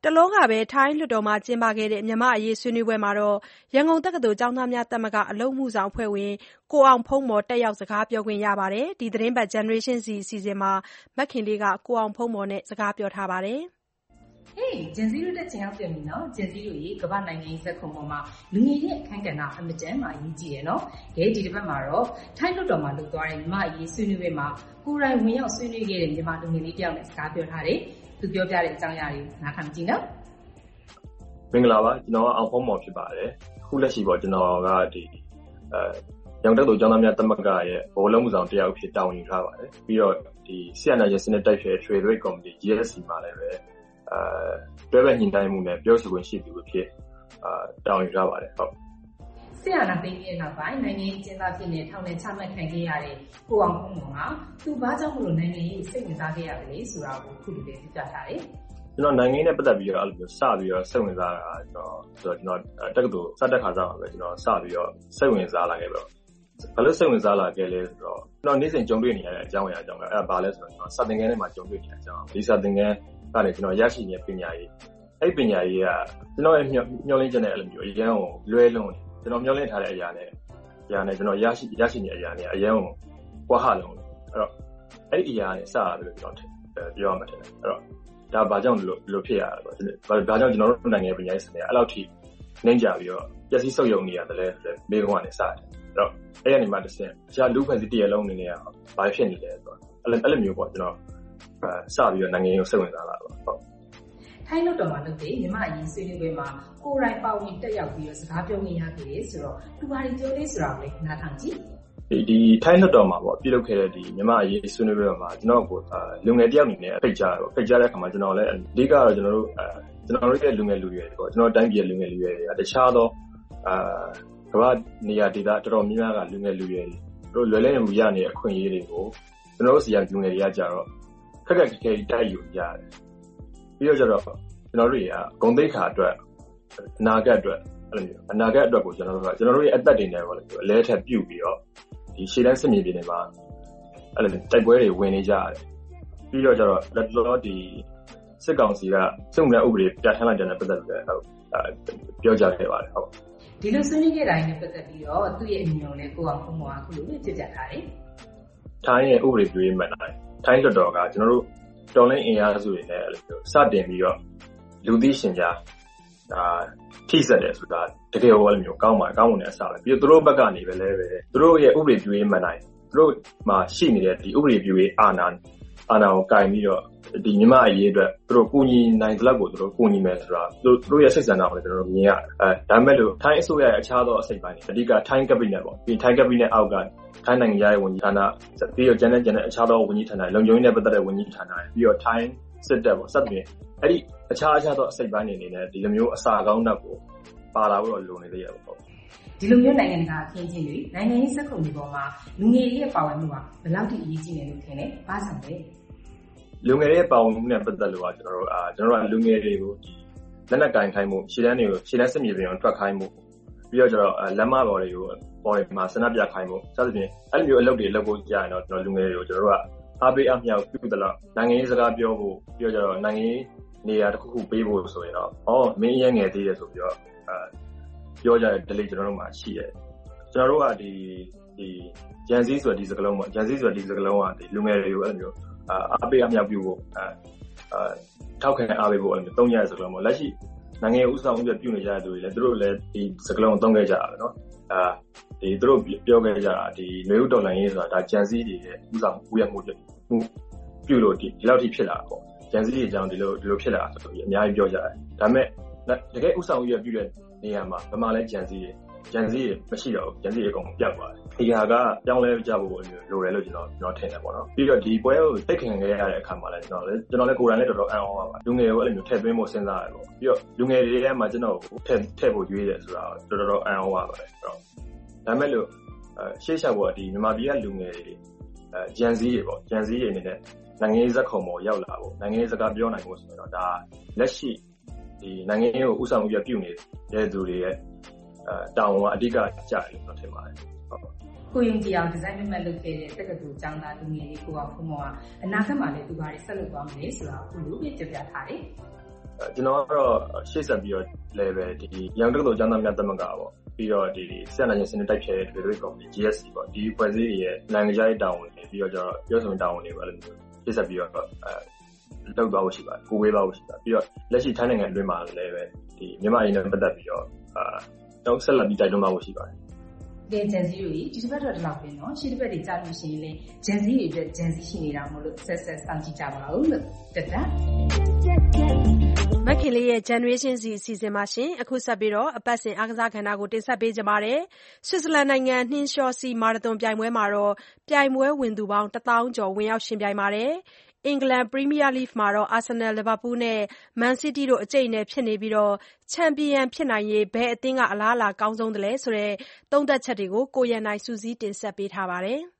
တလောကပဲထိုင်းလွှတ်တော်မှာကျင်းပခဲ့တဲ့မြန်မာ့အရေးဆွေးနွေးပွဲမှာရန်ကုန်တက္ကသိုလ်ကျောင်းသားများသမဂ္ဂအလုပ်အမှုဆောင်အဖွဲ့ဝင်ကိုအောင်ဖုန်းမော်တက်ရောက်စကားပြောခွင့်ရပါတယ်။ဒီသီတင်းပတ် Generation Z အစီအစဉ်မှာမခင်လေးကကိုအောင်ဖုန်းမော်နဲ့စကားပြောထားပါတယ်။ Hey, Gen Z တို့တက်ချင်ရောက်တယ်မနော် Gen Z တို့ရေကမ္ဘာနိုင်ငံရေးဇက်ခုံပေါ်မှာလူငယ်ရဲ့အခန်းကဏ္ဍအမတန်မှအရေးကြီးရယ်နော်။ဒီဒီတစ်ပတ်မှာတော့ထိုင်းလွှတ်တော်မှာလုပ်သွားတဲ့မြန်မာအရေးဆွေးနွေးပွဲမှာကိုယ်တိုင်ဝင်ရောက်ဆွေးနွေးခဲ့တဲ့မြန်မာလူငယ်လေးတယောက်နဲ့စကားပြောထားတယ်။သူပြောပြတဲ့အကြောင်းအရာတွေကိုနားထောင်ကြည့်နော်။မင်္ဂလာပါကျွန်တော်အောင်ဖုန်းမော်ဖြစ်ပါတယ်အခုလက်ရှိပေါ့ကျွန်တော်ကဒီအဲရန်ကုန်တက္ကသိုလ်ကျောင်းသားများသမဂ္ဂရဲ့ဘောလုံးမှုဆောင်တယောက်ဖြစ်တာဝန်ယူထားပါတယ်ပြီးတော့ဒီဆီယနာရဲ့စနစ်တိုက်ဖျက် Trade Rate Committee G S C မှာလည်းပဲအဲတွဲဘက်ညှိနှိုင်းမှုနဲ့ပြောဆိုခွင့်ရှိသူဖြစ်အာတာဝန်ယူထားပါတယ်ဟုတ်ဆီယနာသိမ်းရဲ့နောက်ပိုင်းနိုင်ငံရေးကျင်းပဖြစ်နေထောင်နဲ့ချမှတ်ခံခဲ့ရတဲ့ကိုအောင်ဖုန်းမော်ဟာသူဘာကြောင့်မလို့နိုင်ငံရေးစိတ်ဝင်စားခဲ့ရသလဲဆိုတာကိုခုလိုလေးပြပြထားတယ်ကျွန်တော်နိုင်ငံနဲ့ပတ်သက်ပြီးတော့အဲ့လိုမျိုးစပြီးတော့စိတ်ဝင်စားတာကျွန်တော်ဆိုတော့ကျွန်တော်တက္ကသိုလ်စတက်ခါစားပါပဲကျွန်တော်စပြီးတော့စိတ်ဝင်စားလာခဲ့ပြီးတော့ဘာလို့စိတ်ဝင်စားလာခဲ့လဲဆိုတော့ကျွန်တော်နေ့စဉ်ကြုံတွေ့နေရတဲ့အကြောင်းအရာအကြောင်းကအဲ့ဒါဘာလဲဆိုတော့ကျွန်တော်စာသင်ခန်းထဲမှာကြုံတွေ့နေတဲ့အကြောင်းဒီစာသင်ခန်းကနေကျွန်တော်ရရှိနေတဲ့ပညာရေးအဲ့ပညာရေးကကျွန်တော်ရဲ့မျှော်လင့်ချက်နဲ့အဲ့လိုမျိုးအရင်ကလွဲလုံးကျွန်တော်မျှော်လင့်ထားတဲ့အရာနဲ့အရာနဲ့ကျွန်တော်ရရှိရရှိနေတဲ့အရာနဲ့အရင်ကကွာဟလုံးအဲ့တော့အဲ့ဒီအရာနဲ့စရပြီးတော့ကျွန်တော်ပြောရမှာတယ်အဲ့တော့ဒါဘာကြောင့်လို့လို့ဖြစ်ရတာပေါ့ဒါကြောင့်ကျွန်တော်တို့နိုင်ငံရဲ့ပညာရေးစနစ်အဲ့လောက်ထိနှိမ့်ကြပြီးတော့ပျက်စီးဆုပ်ယုံနေရတယ်လဲဆိုတော့မိကုန်းကနေစတယ်အဲ့တော့အဲ့ရနေမှတစ်ဆင့်အခြားလူဖွဲ့စည်းတရလုံးအနေနဲ့ဘာဖြစ်နေလဲဆိုတော့အဲ့လိုအဲ့လိုမျိုးပေါ့ကျွန်တော်စပြီးတော့နိုင်ငံရေးကိုစိတ်ဝင်စားလာတော့ဟုတ်ထိုင်းလွှတ်တော်မှာလုပ်တဲ့မြန်မာအရေးဆွေးနွေးပွဲမှာကိုယ်တိုင်ပါဝင်တက်ရောက်ပြီးတော့စကားပြောနေရခဲ့တယ်ဆိုတော့သူဘာတွေပြောလဲဆိုတာကိုလည်းနားထောင်ကြည့်ဒီဒီထိုင်းလွှတ်တော်မှာပေါ့ပြုလုပ်ခဲ့တဲ့ဒီမြန်မာအရေးဆွေးနွေးပွဲမှာကျွန်တော်ကိုလူငယ်တယောက်အနေနဲ့ဖိတ်ကြားတော့ဖိတ်ကြားတဲ့အခါမှာကျွန်တော်လည်းအဓိကတော့ကျွန်တော်တို့အဲကျွန်တော်တို့ရဲ့လူငယ်လူရွယ်တွေပေါ့ကျွန်တော်တိုင်းပြည်ရဲ့လူငယ်လူရွယ်တွေကတခြားသောအာကမ္ဘာနေရာဒေသတော်တော်များများကလူငယ်လူရွယ်တွေတို့လွယ်လဲမှုရနေတဲ့အခွင့်အရေးတွေကိုကျွန်တော်တို့စီရလူငယ်တွေကကြတော့ခက်ခက်ခဲခဲတိုက်ယူကြတယ်ပြီးတော့ကျတော့ကျွန်တော်တို့တွေကဂုဏ်သိက္ခာအတွက်အနာဂတ်အတွက်အဲ့လိုမျိုးအနာဂတ်အတွက်ကိုကျွန်တော်တို့ကကျွန်တော်တို့ရဲ့အသက်တွေနဲ့ပေါ့လေအလဲထက်ပြုတ်ပြီးတော့ဒီရှေ့တန်းစစ်မြေပြင်တွေမှာအဲ့လိုတိုက်ပွဲတွေဝင်နေကြရတယ်ပြီးတော့ကျတော့လက်တော်ဒီစစ်ကောင်စီကစုံတဲ့ဥပဒေပြဋ္ဌာန်းလိုက်တဲ့ပတ်သက်ပြီးတော့ပြောကြခဲ့ပါတယ်ဟုတ်ဒီလိုဆွေးနွေးခဲ့တာနဲ့ပတ်သက်ပြီးတော့သူ့ရဲ့အမြင်ကိုလည်းကိုအောင်ဖုန်းမော်ကအခုလိုပြပြထားတယ်ထိုင်းရဲ့ဥပဒေပြုရေးမှတ်တိုင်းထိုင်းလွှတ်တော်ကကျွန်တော်တို့တော်လိုင်းအင်အားစုတွေနဲ့အဲ့လိုမျိုးစတင်ပြီးတော့လူသိရှင်ကြားဒါထိစက်တယ်ဆိုတာတကယ်ဟောလို့မျိုးကောင်းပါကောင်းမွန်တဲ့အစားပဲပြီးတော့သူတို့ဘက်ကနေပဲလဲပဲသူတို့ရဲ့ဥပဒေပြုရေးမှန်တိုင်းသူတို့မှာရှိနေတဲ့ဒီဥပဒေပြုရေးအာဏာအာဏာကိုကင်ပြီးတော့ဒီမြန်မာအရေးအတွက်သူတို့ကူညီနိုင်တဲ့လောက်ကိုသူတို့ကူညီမယ်ဆိုတာသူတို့ရဲ့စိတ်ဆန္ဒကိုလည်းကျွန်တော်တို့မြင်ရတယ်အဲဒါမဲ့လို့ထိုင်းအစိုးရရဲ့အခြားသောအစိတ်ပိုင်းတွေအဓိကထိုင်းကက်ဘိနက်ပေါ့ဒီထိုင်းကက်ဘိနက်အောက်ကထိုင်းနိုင်ငံရဲ့ဝန်ကြီးဌာနပြီးတော့ကျန်တဲ့ကျန်တဲ့အခြားသောဝန်ကြီးဌာနလုံခြုံရေးနဲ့ပတ်သက်တဲ့ဝန်ကြီးဌာနပြီးတော့ထိုင်းစစ်တပ်ပေါ့စသဖြင့်အဲ့ဒီအခြားအခြားသောအစိတ်ပိုင်းတွေအနေနဲ့ဒီလိုမျိုးအစာကောင်းတတ်ကိုပါလာဖို့တော့လိုနေသေးရပါပေါ့ဒီလိုမျိုးနိုင်ငံတကာအခင်းချင်းတွေနိုင်ငံရေးစက်ခုံတွေပေါ်မှာလူငယ်တွေရဲ့ပါဝင်မှုကဘယ်လောက်ထိအရေးကြီးနေလို့ထင်လဲဘာဆောင်လဲလူငယ်တွေရဲ့ပါဝင်မှုနဲ့ပတ်သက်လို့ကကျွန်တော်တို့အာကျွန်တော်တို့ကလူငယ်တွေကိုဒီလက်နက်ကင်ခိုင်းမှုရှေ့တန်းတွေကိုရှေ့တန်းစစ်မြေပြင်ကိုထွက်ခိုင်းမှုပြီးတော့ကျတော့လမ်းမပေါ်တွေကိုပေါ်တွေမှာဆန္ဒပြခိုင်းမှုစသဖြင့်အဲ့လိုမျိုးအလုပ်တွေလုပ်ဖို့ကြာရင်တော့ကျွန်တော်လူငယ်တွေကိုကျွန်တော်တို့ကအားပေးအမြောက်ပြုသလားနိုင်ငံရေးစကားပြောဖို့ပြီးတော့ကျတော့နိုင်ငံရေးနေရာတစ်ခုခုပေးဖို့ဆိုရင်တော့ဩမင်းရငယ်သေးတယ်ဆိုပြီးတော့အာပြောကြတဲ့ delay ကျွန်တော်တို့မှာရှိတယ်ကျွန်တော်တို့ကဒီဒီဂျန်စီဆိုတဲ့ဒီစကားလုံးပေါ့ဂျန်စီဆိုတဲ့ဒီစကားလုံးကဒီလူငယ်တွေကိုအဲ့လိုမျိုးအားပေးအမြောက်ပြုဖို့အာထောက်ခံအားပေးဖို့အဲ့လိုသုံးရတဲ့စကားလုံးပေါ့လက်ရှိနိုင်ငံရေးဥဆောင်ဥပဒေပြုနေကြတဲ့သူတွေလည်းသူတို့လည်းဒီစကားလုံးသုံးခဲ့ကြတာပဲเนาะအာဒီသူတို့ပြောခဲ့ကြတာဒီမျိုးဥတော်လိုင်းရေးဆိုတာဒါဂျန်စီတွေရဲ့ဥဆောင်ဥရမှုမှုပြုလို့ဒီဒီလောက်ထိဖြစ်လာတာပေါ့ဂျန်စီတွေအကြောင်းဒီလိုဒီလိုဖြစ်လာတာဆိုပြီးအများကြီးပြောကြတယ်ဒါပေမဲ့တကယ်ဥဆောင်ဥရပြုတဲ့နေရာမှာဗမာလဲဂျန်စီတွေဂျန်စီတွေမရှိတော့ဘူးဂျန်စီတွေအကုန်ပြတ်သွားတယ်ဒီဟာကပြောင်းလဲကြဖို့လိုတယ်လို့ကျွန်တော်ကျွန်တော်ထင်တယ်ပေါ့နော်ပြီးတော့ဒီပွဲကိုသိခင်ခဲ့ရတဲ့အခါမှာလည်းကျွန်တော်လည်းကျွန်တော်လည်းကိုယ်တိုင်လည်းတော်တော်အံ့ဩပါပါလူငယ်ကိုအဲ့လိုမျိုးထည့်သွင်းဖို့စဉ်းစားရတယ်ပေါ့ပြီးတော့လူငယ်တွေထဲမှာကျွန်တော်ထည့်ထည့်ဖို့ရွေးတယ်ဆိုတာတော်တော်အံ့ဩပါပါတယ်အဲ့တော့ဒါမဲ့လို့ရှေ့ဆက်ဖို့ဒီမြန်မာပြည်ကလူငယ်တွေအဲဂျန်စီတွေပေါ့ဂျန်စီတွေအနေနဲ့နိုင်ငံရေးဇက်ခုံပေါ်ရောက်လာဖို့နိုင်ငံရေးစကားပြောနိုင်ဖို့ဆိုတော့ဒါလက်ရှိဒီနိုင်ငံရေးကိုဥဆောင်ရပြုနေတဲ့သူတွေရဲ့အဲတောင်းဝန်အဓိကကြတယ်လို့ထင်ပါတယ်ကိုယုံကြည်အောင်ဒီဇိုင်းမှတ်လုပ်ခဲ့တဲ့တက္ကသိုလ်ကျောင်းသားလူငယ်လေးကိုအောင်ဖုံးမော်ကအနာဂတ်မှာလည်းသူဘာတွေဆက်လုပ်သွားမလဲဆိုတာကိုလူပြပြထားတယ်ကျွန်တော်ကတော့ရှေ့ဆက်ပြီးတော့လည်းပဲဒီရန်ကုန်တက္ကသိုလ်ကျောင်းသားများသမဂ္ဂပေါ့ပြီးတော့ဒီဆက်နိုင်ခြင်းစနစ်တိုက်ဖျက်တဲ့ Trade Company G S C ပေါ့ဒီဖွဲ့စည်းတွေရဲ့နိုင်ငံခြားရေးတာဝန်တွေပြီးတော့ကျတော့ပြောဆိုတာဝန်တွေပါလို့ရှေ့ဆက်ပြီးတော့အဲလောက်သွားဖို့ရှိပါတယ်ကိုဝေးသွားဖို့ရှိပါတယ်ပြီးတော့လက်ရှိထိုင်းနိုင်ငံအတွင်းမှာလည်းပဲဒီမြန်မာအရေးနဲ့ပတ်သက်ပြီးတော့အာတော့ဆက်လက်ပြီးတိုက်တွန်းသွားဖို့ရှိပါတယ်ကဲဂျန်စီတို့ဒီတစ်ပတ်တော့ဒီလောက်ပဲเนาะရှေ့တစ်ပတ်တွေကြားလို့ရှိရင်လည်းဂျန်စီတွေအတွက်ဂျန်စီရှိနေတာမို့လို့ဆက်ဆက်စောင့်ကြည့်ကြပါဦးလို့တတမခင်လေးရဲ့ Generation Z အစီအစဉ်မှာရှင်အခုဆက်ပြီးတော့အပတ်စဉ်အားကစားကဏ္ဍကိုတင်ဆက်ပေးကြပါမယ်။ဆွစ်ဇာလန်နိုင်ငံနှင်းလျှောစီမာရသွန်ပြိုင်ပွဲမှာတော့ပြိုင်ပွဲဝင်သူပေါင်းတစ်သောင်းကျော်ဝင်ရောက်ရှင်ပြိုင်ပါတယ်။အင်္ဂလန်ပရီးမီးယားလိဂ်မှာတော့အာဆင်နယ်လီဗာပူးနဲ့မန်စီးတီးတို့အကြိတ်နဲ့ဖြစ်နေပြီးတော့ချန်ပီယံဖြစ်နိုင်ရေးဘယ်အသင်းကအလားအလာကောင်းဆုံးသလဲဆိုတဲ့သုံးသပ်ချက်တွေကိုကိုရန်နိုင်စူးစီးတင်ဆက်ပေးထားပါတယ်။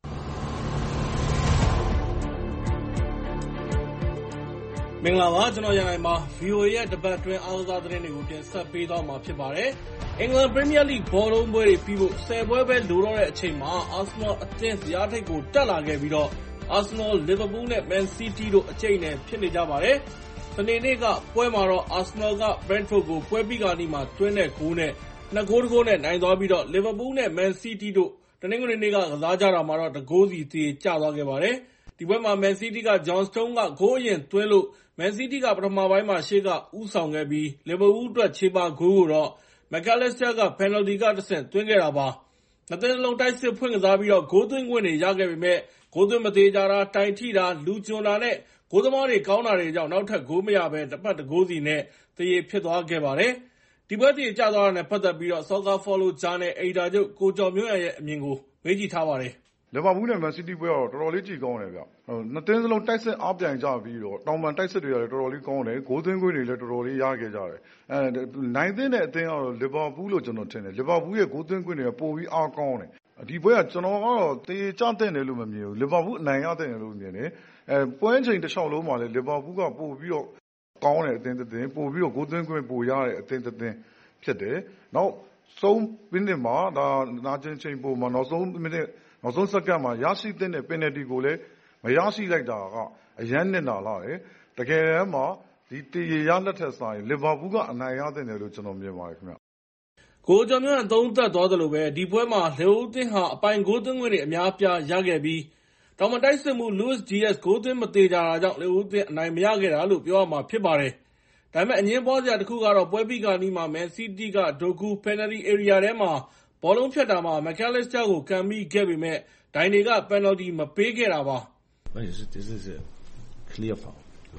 မင်္ဂလာပါကျွန်တော်ရန်နိုင်ပါ V O A ရဲ့တပတ်တွင်းအားကစားသတင်းတွေကိုတင်ဆက်ပေးသွားမှာဖြစ်ပါတယ်။အင်္ဂလန်ပရီးမီးယားလိဂ်ဘောလုံးပွဲတွေပြီးဖို့ဆယ်ပွဲပဲလိုတော့တဲ့အချိန်မှာအာဆင်နယ်အသင်းဇယားထိပ်ကိုတက်လာခဲ့ပြီးတော့အာဆင်နယ်လီဗာပူးနဲ့မန်စီးတီးတို့အကြိတ်နဲ့ဖြစ်နေကြပါတယ်။စနေနေ့ကပွဲမှာတော့အာဆင်နယ်ကဘရန့်ဖို့ကိုပွဲပြီးကနေ့မှာတွင်းတဲ့ဂိုးနဲ့နှစ်ဂိုးတဂိုးနဲ့နိုင်သွားပြီးတော့လီဗာပူးနဲ့မန်စီးတီးတို့တနင်္ဂနွေနေ့ကကစားကြတာမှာတော့တဂိုးစီတည်ကျသွားခဲ့ပါတယ်။ဒီပွဲမှာမန်စီးတီးကဂျွန်စတုန်းကဂိုးအရင်သွင်းလို့မန်စီးတီးကပထမပိုင်းမှာရှေ့ကဦးဆောင်ခဲ့ပြီးလီဗာပူးအတွက်ခြေပါဂိုးကိုတော့မက်ကာလက်စတာကပယ်နယ်တီကတစ်ဆင့်သွင်းခဲ့တာပါ။နှစ်သင်းလုံးတိုက်စစ်ဖွင့်ကစားပြီးတော့ဂိုးသွင်းခွင့်တွေရခဲ့ပေမဲ့ဂိုးသွင်းမသေးကြတာတိုင်ထိတာလူကျွန်းတာနဲ့ဂိုးသမားတွေကောင်းတာတွေကြောင့်နောက်ထပ်ဂိုးမရဘဲတစ်ပတ်တဂိုးစီနဲ့သရေဖြစ်သွားခဲ့ပါတယ်။ဒီပွဲသရေကျသွားတာနဲ့ပတ်သက်ပြီးတော့ Soccer Follow Journal အယ်ဒီတာချုပ်ကိုကျော်မျိုးရရဲ့အမြင်ကိုမေးကြည့်ထားပါတယ်လီဗာပူးနဲ့မန်စီးတီးပွဲကတော့တော်တော်လေးကြည့်ကောင်းတယ်ဗျ။နှစ်သင်းစလုံးတိုက်စစ်အားပြိုင်ကြပြီးတော့တောင်ပန်တိုက်စစ်တွေကလည်းတော်တော်လေးကောင်းတယ်။ဂိုးသွင်းခွင့်တွေလည်းတော်တော်လေးရခဲ့ကြတယ်။အဲနိုင်သင်းတဲ့အသင်းကတော့လီဗာပူးလို့ကျွန်တော်ထင်တယ်။လီဗာပူးရဲ့ဂိုးသွင်းခွင့်တွေကပိုပြီးအားကောင်းတယ်။ဒီပွဲကကျွန်တော်ကတော့တေချတဲ့တယ်လို့မမြင်ဘူး။လီဗာပူးအနိုင်ရတဲ့တယ်လို့မြင်တယ်။အဲပွဲချိန်တစ်လျှောက်လုံးမှာလည်းလီဗာပူးကပိုပြီးတော့ကောင်းတဲ့အသင်းတစ်သင်းပိုပြီးတော့ဂိုးသွင်းခွင့်ပိုရတဲ့အသင်းတစ်သင်းဖြစ်တယ်။နောက်ဆုံးမိနစ်မှာဒါနာကျင်ချိန်ပိုမှာနောက်ဆုံးမိနစ်နောက်ဆုံးစက္ကန့်မှာရရှိတဲ့ပင်နယ်တီကိုလည်းမရရှိလိုက်တာကအရန်နစ်နာလာတယ်။တကယ်တမ်းမှာဒီတည်ရရလက်ထက်ဆိုင်လီဗာပူးကအနိုင်ရတဲ့တယ်လို့ကျွန်တော်မြင်ပါတယ်ခင်ဗျ။ကိုကျော်မျိုးအသုံးသက်သွားသလိုပဲဒီပွဲမှာလီဗာပူးအသင်းဟာအပိုင်ဂိုးသွင်းခွင့်တွေအများအပြားရခဲ့ပြီးတောင်မတိုက်စစ်မှု Luis Diaz ဂိုးသွင်းမသေးကြတာကြောင့်လီဗာပူးအသင်းအနိုင်မရခဲ့တာလို့ပြောရမှာဖြစ်ပါတယ်။ဒါပေမဲ့အငင်းပွားစရာတစ်ခုကတော့ပွဲပြီးကနီးမှာမန်စီးတီးကဒိုကူပယ်နယ်တီ area ထဲမှာဘောလုံးဖြတ်တာမှာမက်ကာလက်စတာကိုကန်မိခဲ့ပေမဲ့ဒိုင်တွေကပယ်နယ်တီမပေးခဲ့တာပါ။ This is a clear foul.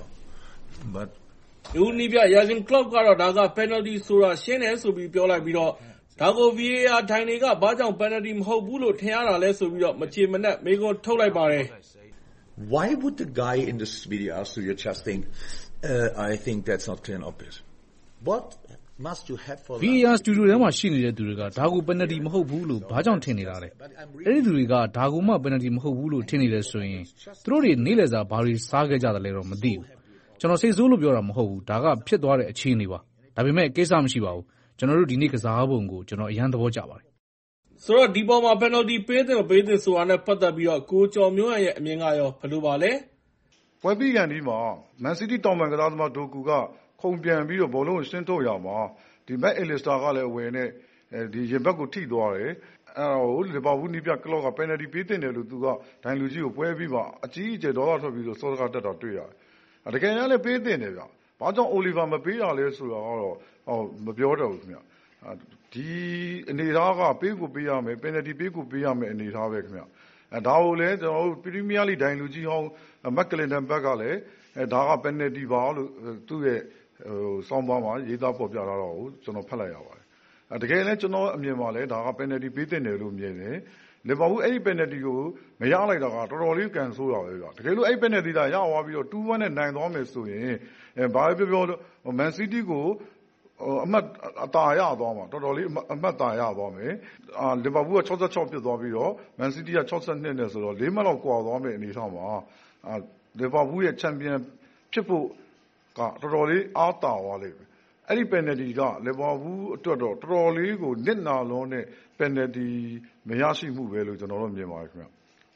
But လူနီပြယာဂင်ကလော့ကတော့ဒါကပယ်နယ်တီဆိုတာရှင်းတယ်ဆိုပြီးပြောလိုက်ပြီးတော့ဒါကို V A R ဒိုင်တွေကဘာကြောင့်ပယ်နယ်တီမဟုတ်ဘူးလို့ထင်ရတာလဲဆိုပြီးတော့မချေမနှက်မေးခွန်းထုတ်လိုက်ပါတယ်။ Why would the guy in this video ask you just think uh, I think that's not clear and obvious. What must you have for V A R စတူဒီယိုထဲမှာရှိနေတဲ့သူတွေကဒါကိုပယ်နယ်တီမဟုတ်ဘူးလို့ဘာကြောင့်ထင်နေတာလဲ။အဲ့ဒီသူတွေကဒါကိုမှပယ်နယ်တီမဟုတ်ဘူးလို့ထင်နေတယ်ဆိုရင်သူတို့တွေနေ့လည်စာဘာတွေစားခဲ့ကြတယ်လဲတော့မသိဘူး။ကျွန်တော်စိတ်ဆိုးလို့ပြောတာမဟုတ်ဘူး။ဒါကဖြစ်သွားတဲ့အခြေအနေပါ။ဒါပေမဲ့ကိစ္စမရှိပါဘူး။ကျွန်တော်တို့ဒီနေ့ကစားပုံကိုကျွန်တော်အရန်သဘောကျပါတယ်။ဆိုတော့ဒီပေါ်မှာပယ်နယ်တီပေးတယ်မပေးတယ်ဆိုတာနဲ့ပတ်သက်ပြီးတော့ကိုကျော်မျိုးရဲ့အမြင်ကရောဘယ်လိုပါလဲ။ပွဲပြီးကန်ဒီမှာမန်စီးတီးတောင်ပန်ကစားသမားဒိုကူကခုံပြန်ပြီးတော့ဘောလုံးကိုရှင်းထုတ်ရမှာဒီမက်အယ်လီစတာကလည်းအဝင်နဲ့ဒီရင်ဘက်ကိုထိသွားတယ်အဲတော့လီဗာပူးနီးပြကလော့ကပယ်နယ်တီပေးတင်တယ်လို့သူကဒိုင်လူကြီးကိုပွဲပြီးမှအကြီးအကျယ်ဒေါသထွက်ပြီးတော့စောစကားတက်တာတွေ့ရတယ်တကယ်လည်းပေးတင်တယ်ဗျဘာကြောင့်အိုလီဗာမပေးတာလဲဆိုတာကတော့ဟောမပြောတော့ဘူးခင်ဗျဒီအနေထားကပေးကိုပေးရမယ်ပယ်နယ်တီပေးကိုပေးရမယ်အနေထားပဲခင်ဗျအဲဒါကိုလည်းကျွန်တော်တို့ပရီးမီးယားလိဒိုင်လူကြီးဟောင်းမက်ကလင်တန်ဘက်ကလည်းအဲဒါကပယ်နယ်တီပါလို့သူ့ရဲ့ဟိုစောင်းပါမှာရေးသားပေါ်ပြလာတော့ကိုကျွန်တော်ဖတ်လိုက်ရပါတယ်အဲတကယ်လည်းကျွန်တော်အမြင်မှာလည်းဒါကပယ်နယ်တီပေးတင်တယ်လို့မြင်တယ်လီဗာပူးအဲ့ဒီပယ်နယ်တီကိုမရလိုက်တာကတော်တော်လေးကန်ဆိုးတာပဲဗျတကယ်လို့အဲ့ပယ်နယ်တီသာရသွားပြီးတော့two oneနဲ့နိုင်သွားမယ်ဆိုရင်အဲဘာပဲပြောပြောမန်စီးတီးကိုအမှတ်အသာရသွားမှာတော်တော်လေးအမှတ်သာရသွားမယ်အာလီဗာပူးကsixty-sixဖြစ်သွားပြီးတော့မန်စီးတီးကsixty-twoနဲ့ဆိုတော့၄မှတ်လောက်ကွာသွားမယ်အနေထားမှာအာလီဗာပူးရဲ့ချန်ပီယံဖြစ်ဖို့ကတော်တော်လေးအားတာသွားလိမ့်မယ်အဲ့ဒီပယ်နယ်တီကလီဗာပူးအတွက်တော့တော်တော်လေးကိုနစ်နာလုံးနဲ့ပယ်နယ်တီမရရှိမှုပဲလို့ကျွန်တော်တို့မြင်ပါတယ်ခင်ဗျ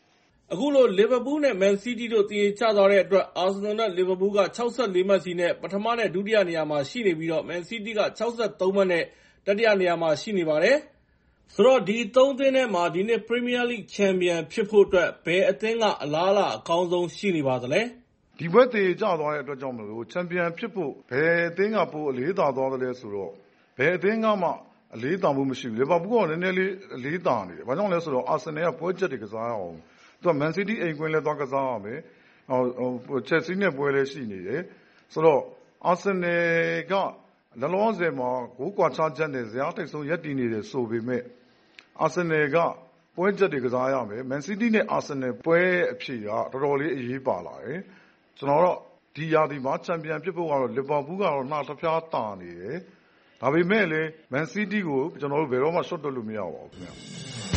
အခုလိုလီဗာပူးနဲ့မန်စီးတီးတို့သရေကျသွားတဲ့အတွက်အာဆင်နယ်နဲ့လီဗာပူးက၆၄မှတ်စီနဲ့ပထမနဲ့ဒုတိယနေရာမှာရှိနေပြီးတော့မန်စီးတီးက၆၃မှတ်နဲ့တတိယနေရာမှာရှိနေပါတယ်။ဆိုတော့ဒီသုံးသင်းထဲမှာဒီနှစ်ပရီးမီးယားလိဂ်ချန်ပီယံဖြစ်ဖို့အတွက်ဘယ်အသင်းကအလားအလာအကောင်းဆုံးရှိနေပါသလဲ။ဒီဘက်သေကျသွားတဲ့အတွက်ကြောင့်မလို့ချန်ပီယံဖြစ်ဖို့ဘယ်အသင်းကပိုအလေးသာသွားတယ်လဲဆိုတော့ဘယ်အသင်းကမှအလေးသာမှုမရှိဘူး။လီဗာပူးကနည်းနည်းလေးအလေးသာနေတယ်။ဘာကြောင့်လဲဆိုတော့အာဆင်နယ်ကပွဲချက်တွေကစားရအောင်။သူကမန်စီးတီးအိမ်ကွင်းလည်းသွားကစားရမယ်။ဟိုချက်စီးနဲ့ပွဲလည်းရှိနေတယ်။ဆိုတော့အာဆင်နယ်ကလောလောဆယ်မှာဂိုးကွာခြားချက်နဲ့ဇယားတိုက်ဆုံးရပ်တည်နေတယ်ဆိုပေမဲ့အာဆင်နယ်ကပွဲချက်တွေကစားရမယ်။မန်စီးတီးနဲ့အာဆင်နယ်ပွဲအဖြစ်ကတော်တော်လေးအရေးပါလာတယ်။ကျွန်တော်တော့ဒီရာသီမှာချန်ပီယံဖြစ်ဖို့ကတော့လီဗာပူးကတော့နှာတစ်ဖျားတာနေတယ်။ဒါပေမဲ့လည်းမန်စီးတီးကိုကျွန်တော်တို့ဘယ်တော့မှရှော့တွက်လို့မရပါဘူးခင်ဗျာ။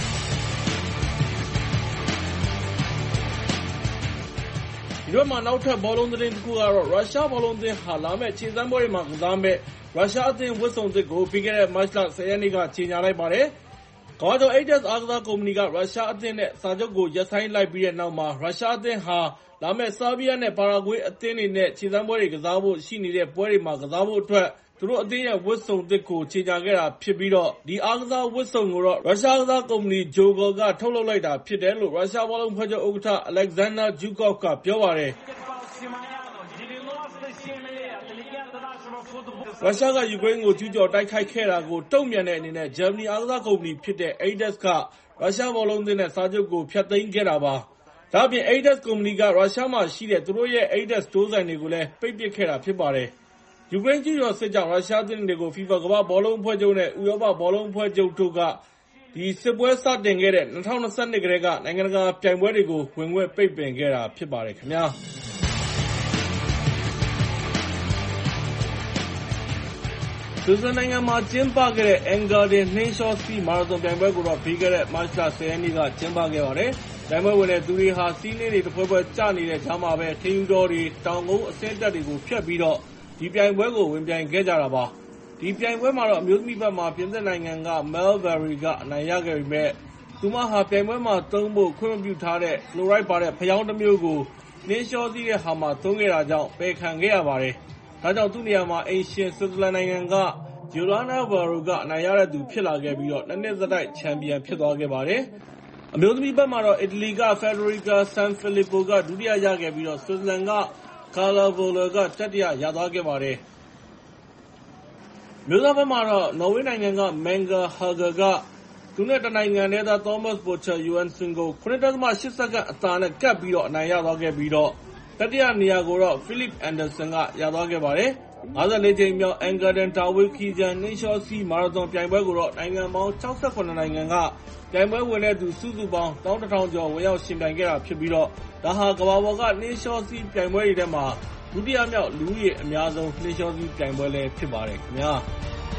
ဒီဘက်မှာနောက်ထပ်ဘောလုံးသတင်းတစ်ခုကတော့ရုရှားဘောလုံးအသင်းဟာလာမယ့်ခြေစမ်းပွဲတွေမှာကစားမယ့်ရုရှားအသင်းဝတ်စုံသစ်ကိုပြီးခဲ့တဲ့မတ်လဆယ်ရက်နေ့ကကြေညာလိုက်ပါတယ်။ကမ္ဘာကျော် Adidas အားကစားကုမ္ပဏီကရုရှားအသင်းနဲ့စာချုပ်ကိုရပ်ဆိုင်းလိုက်ပြီးတဲ့နောက်မှာရုရှားအသင်းဟာလာမယ့်ဆားဘီးယားနဲ့ပါရာဂွေးအသင်းတွေနဲ့ခြေစမ်းပွဲတွေကစားဖို့ရှိနေတဲ့ပွဲတွေမှာကစားဖို့အတွက်သူတို့အသင်းရဲ့ဝတ်စုံသစ်ကိုကြေညာခဲ့တာဖြစ်ပြီးတော့ဒီအားကစားဝတ်စုံကိုတော့ရုရှားအားကစားကုမ္ပဏီ Jogol ကထုတ်လုပ်လိုက်တာဖြစ်တယ်လို့ရုရှားဘောလုံးဖွဲ့ချုပ်ဥက္ကဋ္ဌ Alexander Zhukov ကပြောပါတယ်။ရုရှားကယူကရိန်းကိုကျူးကျော်တိုက်ခိုက်ခဲ့တာကိုတုံ့ပြန်တဲ့အနေနဲ့ဂျာမနီအားကစားကုမ္ပဏီဖြစ်တဲ့ Adidas ကရုရှားဘောလုံးအသင်းနဲ့စာချုပ်ကိုဖျက်သိမ်းခဲ့တာပါ။ဒါ့အပြင် Adidas ကုမ္ပဏီကရုရှားမှာရှိတဲ့သူတို့ရဲ့ Adidas စတိုးဆိုင်တွေကိုလည်းပိတ်ပစ်ခဲ့တာဖြစ်ပါတယ်။ယူကရိန်းကျူးကျော်စစ်ကြောင့်ရုရှားအသင်းတွေကို FIFA ကမ္ဘာ့ဘောလုံးအဖွဲ့ချုပ်နဲ့ဥရောပဘောလုံးအဖွဲ့ချုပ်တို့ကဒီစစ်ပွဲစတင်ခဲ့တဲ့၂၀၂၂ကတည်းကနိုင်ငံတကာပြိုင်ပွဲတွေကိုဝင်ခွင့်ပိတ်ပင်ခဲ့တာဖြစ်ပါတယ်ခင်ဗျာ။ဆွစ်ဇာလန်နိုင်ငံမှာကျင်းပခဲ့တဲ့ Engadin နှင်းလျှောစီးမာရသွန်ပြိုင်ပွဲကိုတော့ပြီးခဲ့တဲ့မတ်လဆယ်ရက်နေ့ကကျင်းပခဲ့ပါတယ်။ပြိုင်ပွဲဝင်တဲ့သူတွေဟာစီးနှင်းတွေတစ်ဖွဲဖွဲကျနေတဲ့ကြားမှာပဲထင်းယူတော်တွေတောင်ကုန်းအဆင့်တက်တွေကိုဖျက်ပြီးတော့ဒီပြိုင်ပွဲကိုဝင်ပြိုင်ခဲ့ကြတာပါ။ဒီပြိုင်ပွဲမှာတော့အမျိုးသမီးဘက်မှာပြင်သစ်နိုင်ငံက Mel Berry ကအနိုင်ရခဲ့ပေမဲ့သူမဟာပြိုင်ပွဲမှာသုံးဖို့ခွင့်မပြုထားတဲ့ fluoride ပါတဲ့ဖယောင်းတစ်မျိုးကိုနှင်းလျှောစီးတဲ့ဟာမှာသုံးခဲ့တာကြောင့်ပယ်ခံခဲ့ရပါတယ်။ဒါကြောင့်သူ့နေရာမှာအိမ်ရှင်ဆွစ်ဇာလန်နိုင်ငံက Giovanna Barro ကအနိုင်ရတဲ့သူဖြစ်လာခဲ့ပြီးတော့နှစ်နှစ်ဆက်တိုက်ချန်ပီယံဖြစ်သွားခဲ့ပါတယ်။အမျိုးသမီးဘက်မှာတော့အီတလီက Federica Sanfilippo ကဒုတိယရခဲ့ပြီးတော့ဆွစ်ဇာလန်က Carla Voller ကတတိယရသွားခဲ့ပါတယ်။မျိုးသားဘက်မှာတော့နော်ဝေးနိုင်ငံက Manga Hager ကသူနဲ့တနိုင်ငံတည်းသား Thomas Butcher Johansson ကိုခုနှစ်ဒသမရှစ်စက္ကန့်အသာနဲ့ကပ်ပြီးတော့အနိုင်ရသွားခဲ့ပြီးတော့တတိယနေရာကိုတော့ Philip Anderson ကရသွားခဲ့ပါတယ်။ငါးဆယ်လေးကြိမ်မြောက် Engadin တာဝေးခီဂျန်နှင်းလျှောစီးမာရသွန်ပြိုင်ပွဲကိုတော့နိုင်ငံပေါင်း၆၇နိုင်ငံကပြိုင်ပွဲဝင်တဲ့သူစုစုပေါင်း၁၁,၀၀၀ကျော်ဝင်ရောက်ရှင်ပြိုင်ခဲ့တာဖြစ်ပြီးတော့ဒါဟာကမ္ဘာပေါ်ကနှင်းလျှောစီးပြိုင်ပွဲတွေထဲမှာဒုတိယမြောက်လူဦးရေအများဆုံးနှင်းလျှောစီးပြိုင်ပွဲလည်းဖြစ်ပါတယ်ခင်ဗျာ။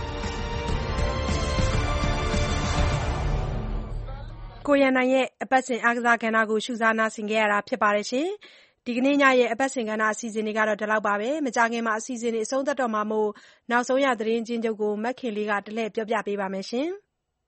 ကိုရန်နိုင်ရဲ့အပတ်စဉ်အားကစားကဏ္ဍကိုရှုစားနာဆင်ခဲ့ရတာဖြစ်ပါတယ်ရှင်။ဒီကနေ့ညရဲ့အပတ်စဉ်ကဏ္ဍအစီအစဉ်တွေကတော့ဒီလောက်ပါပဲ။မကြခင်မှာအစီအစဉ်တွေအဆုံးသတ်တော့မှာမို့နောက်ဆုံးရသတင်းချင်းချုပ်ကိုမက်ခင်လေးကတလှည့်ပြောပြပေးပါမယ်ရှင်။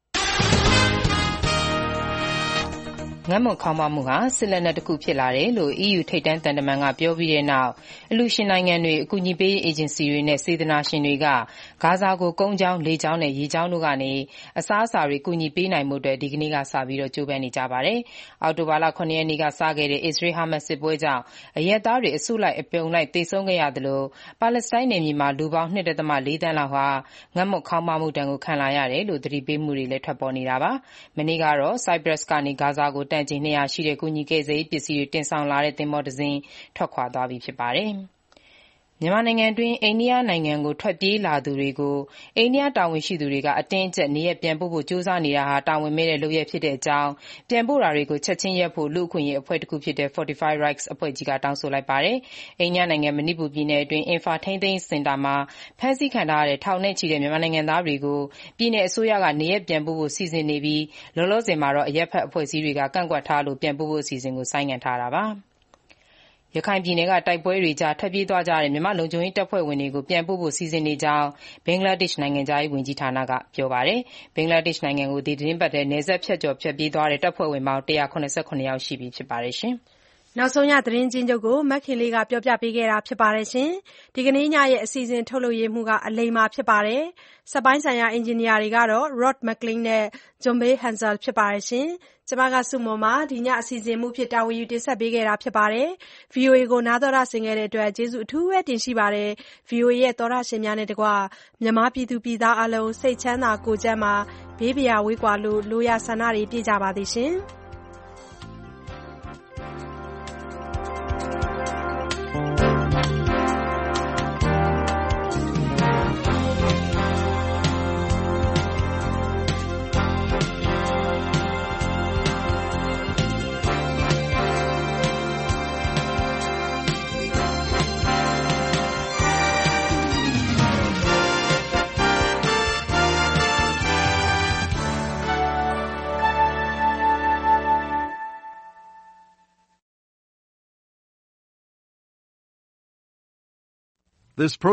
ငတ်မွတ်ခေါင်းပါမှုဟာစစ်လက်နက်တစ်ခုဖြစ်လာတယ်လို့ အီးယူ ထိပ်တန်းသံတမန်ကပြောပြီးတဲ့နောက်အလှူရှင်နိုင်ငံတွေအကူအညီပေးရေးအေဂျင်စီတွေနဲ့စေတနာရှင်တွေကဂါဇာကိုကုန်းကြောင်းလေကြောင်းနဲ့ရေကြောင်းတို့ကနေအစားအစာတွေကူညီပေးနိုင်မှုအတွက်ဒီကနေ့ကစပြီးတော့ကြိုးပမ်းနေကြပါတယ်။အောက်တိုဘာလခုနှစ်ရက်နေ့ကစခဲ့တဲ့အစ္စရေးဟာမတ်စစ်ပွဲကြောင့်အရက်သားတွေအစုလိုက်အပြုံလိုက်သေဆုံးခဲ့ရသလိုပါလက်စတိုင်းနယ်မြေမှာလူပေါင်း ၂.၄ သန်းလောက်ဟာငတ်မွတ်ခေါင်းပါမှုဒဏ်ကိုခံလာရတယ်လို့သတိပေးမှုတွေလည်းထွက်ပေါ်နေတာပါ။မနေ့ကတော့ Cyprus ကနေဂါဇာကိုတန်ချိန်နှစ်ရာရှိတဲ့ကူညီကယ်ဆယ်ရေးပစ္စည်းတွေတင်ဆောင်လာတဲ့သင်္ဘောတစ်စင်းထွက်ခွာသွားပြီဖြစ်ပါတယ်။မြန်မာနိုင်ငံတွင်းအိန္ဒိယနိုင်ငံကိုထွက်ပြေးလာသူတွေကိုအိန္ဒိယတာဝန်ရှိသူတွေကအတင်းအကျပ်နေရပ်ပြန်ပို့ဖို့ကြိုးစားနေတာဟာတာဝန်မဲ့တဲ့လုပ်ရပ်ဖြစ်တဲ့အကြောင်းပြန်ပို့တာတွေကိုချက်ချင်းရပ်ဖို့လူ့အခွင့်အရေးအဖွဲ့တစ်ခုဖြစ်တဲ့ Fortify Rights အဖွဲ့ကြီးကတောင်းဆိုလိုက်ပါတယ်။အိန္ဒိယနိုင်ငံမဏိပူပြည်နယ်အတွင်းအင်ဖာထိန်းသိမ်းစင်တာမှာဖမ်းဆီးခံထားရတဲ့ထောင်နဲ့ချီတဲ့မြန်မာနိုင်ငံသားတွေကိုပြည်내အစိုးရကနေရပ်ပြန်ပို့ဖို့စီစဉ်နေပြီးလောလောဆယ်မှာတော့အရပ်ဖက်အဖွဲ့အစည်းတွေကကန့်ကွက်ထားလို့ပြန်ပို့ဖို့အစီအစဉ်ကိုဆိုင်းငံ့ထားတာပါ။ရခိုင်ပြည်နယ်ကတိုက်ပွဲတွေကြားထွက်ပြေးသွားကြတဲ့မြန်မာလုံခြုံရေးတပ်ဖွဲ့ဝင်တွေကိုပြန်ပို့ဖို့စီစဉ်နေကြောင်းဘင်္ဂလားဒေ့ရှ်နိုင်ငံသားရေးဝန်ကြီးဌာနကပြောပါတယ်။ဘင်္ဂလားဒေ့ရှ်နိုင်ငံကိုဒီသတင်းပတ်ထဲနယ်စပ်ဖြတ်ကျော်ဖြတ်ပြေးသွားတဲ့တပ်ဖွဲ့ဝင်ပေါင်းone hundred seventy-nineယောက်ရှိပြီဖြစ်ပါတယ်ရှင်။နောက်ဆုံးရသတင်းချင်းချုပ်ကိုမက်ခင်လေးကပြောပြပေးခဲ့တာဖြစ်ပါတယ်ရှင်။ဒီကနေ့ညရဲ့အစီအစဉ်ထုတ်လုပ်ရေးမှုကအလိမ္မာဖြစ်ပါတယ်။စက်ပိုင်းဆိုင်ရာအင်ဂျင်နီယာတွေကတော့ Rod McLean နဲ့ Jumbe Hansel ဖြစ်ပါတယ်ရှင်။ကျွန်မကစုမွန်ပါဒီညအစီအစဉ်မှုဖြစ်တာဝန်ယူတင်ဆက်ပေးခဲ့တာဖြစ်ပါတယ်။ V O A ကိုနားတော်ရဆင်ခဲ့တဲ့အတွက်ကျေးဇူးအထူးပဲတင်ရှိပါတယ်။ V O A ရဲ့သောရရှင်များနဲ့တကွမြန်မာပြည်သူပြည်သားအလုံးစိတ်ချမ်းသာကိုယ်ကျန်းမာဘေးပရာဝေးကွာလို့လိုရာဆန္ဒတွေပြည့်ကြပါသည်ရှင်။ This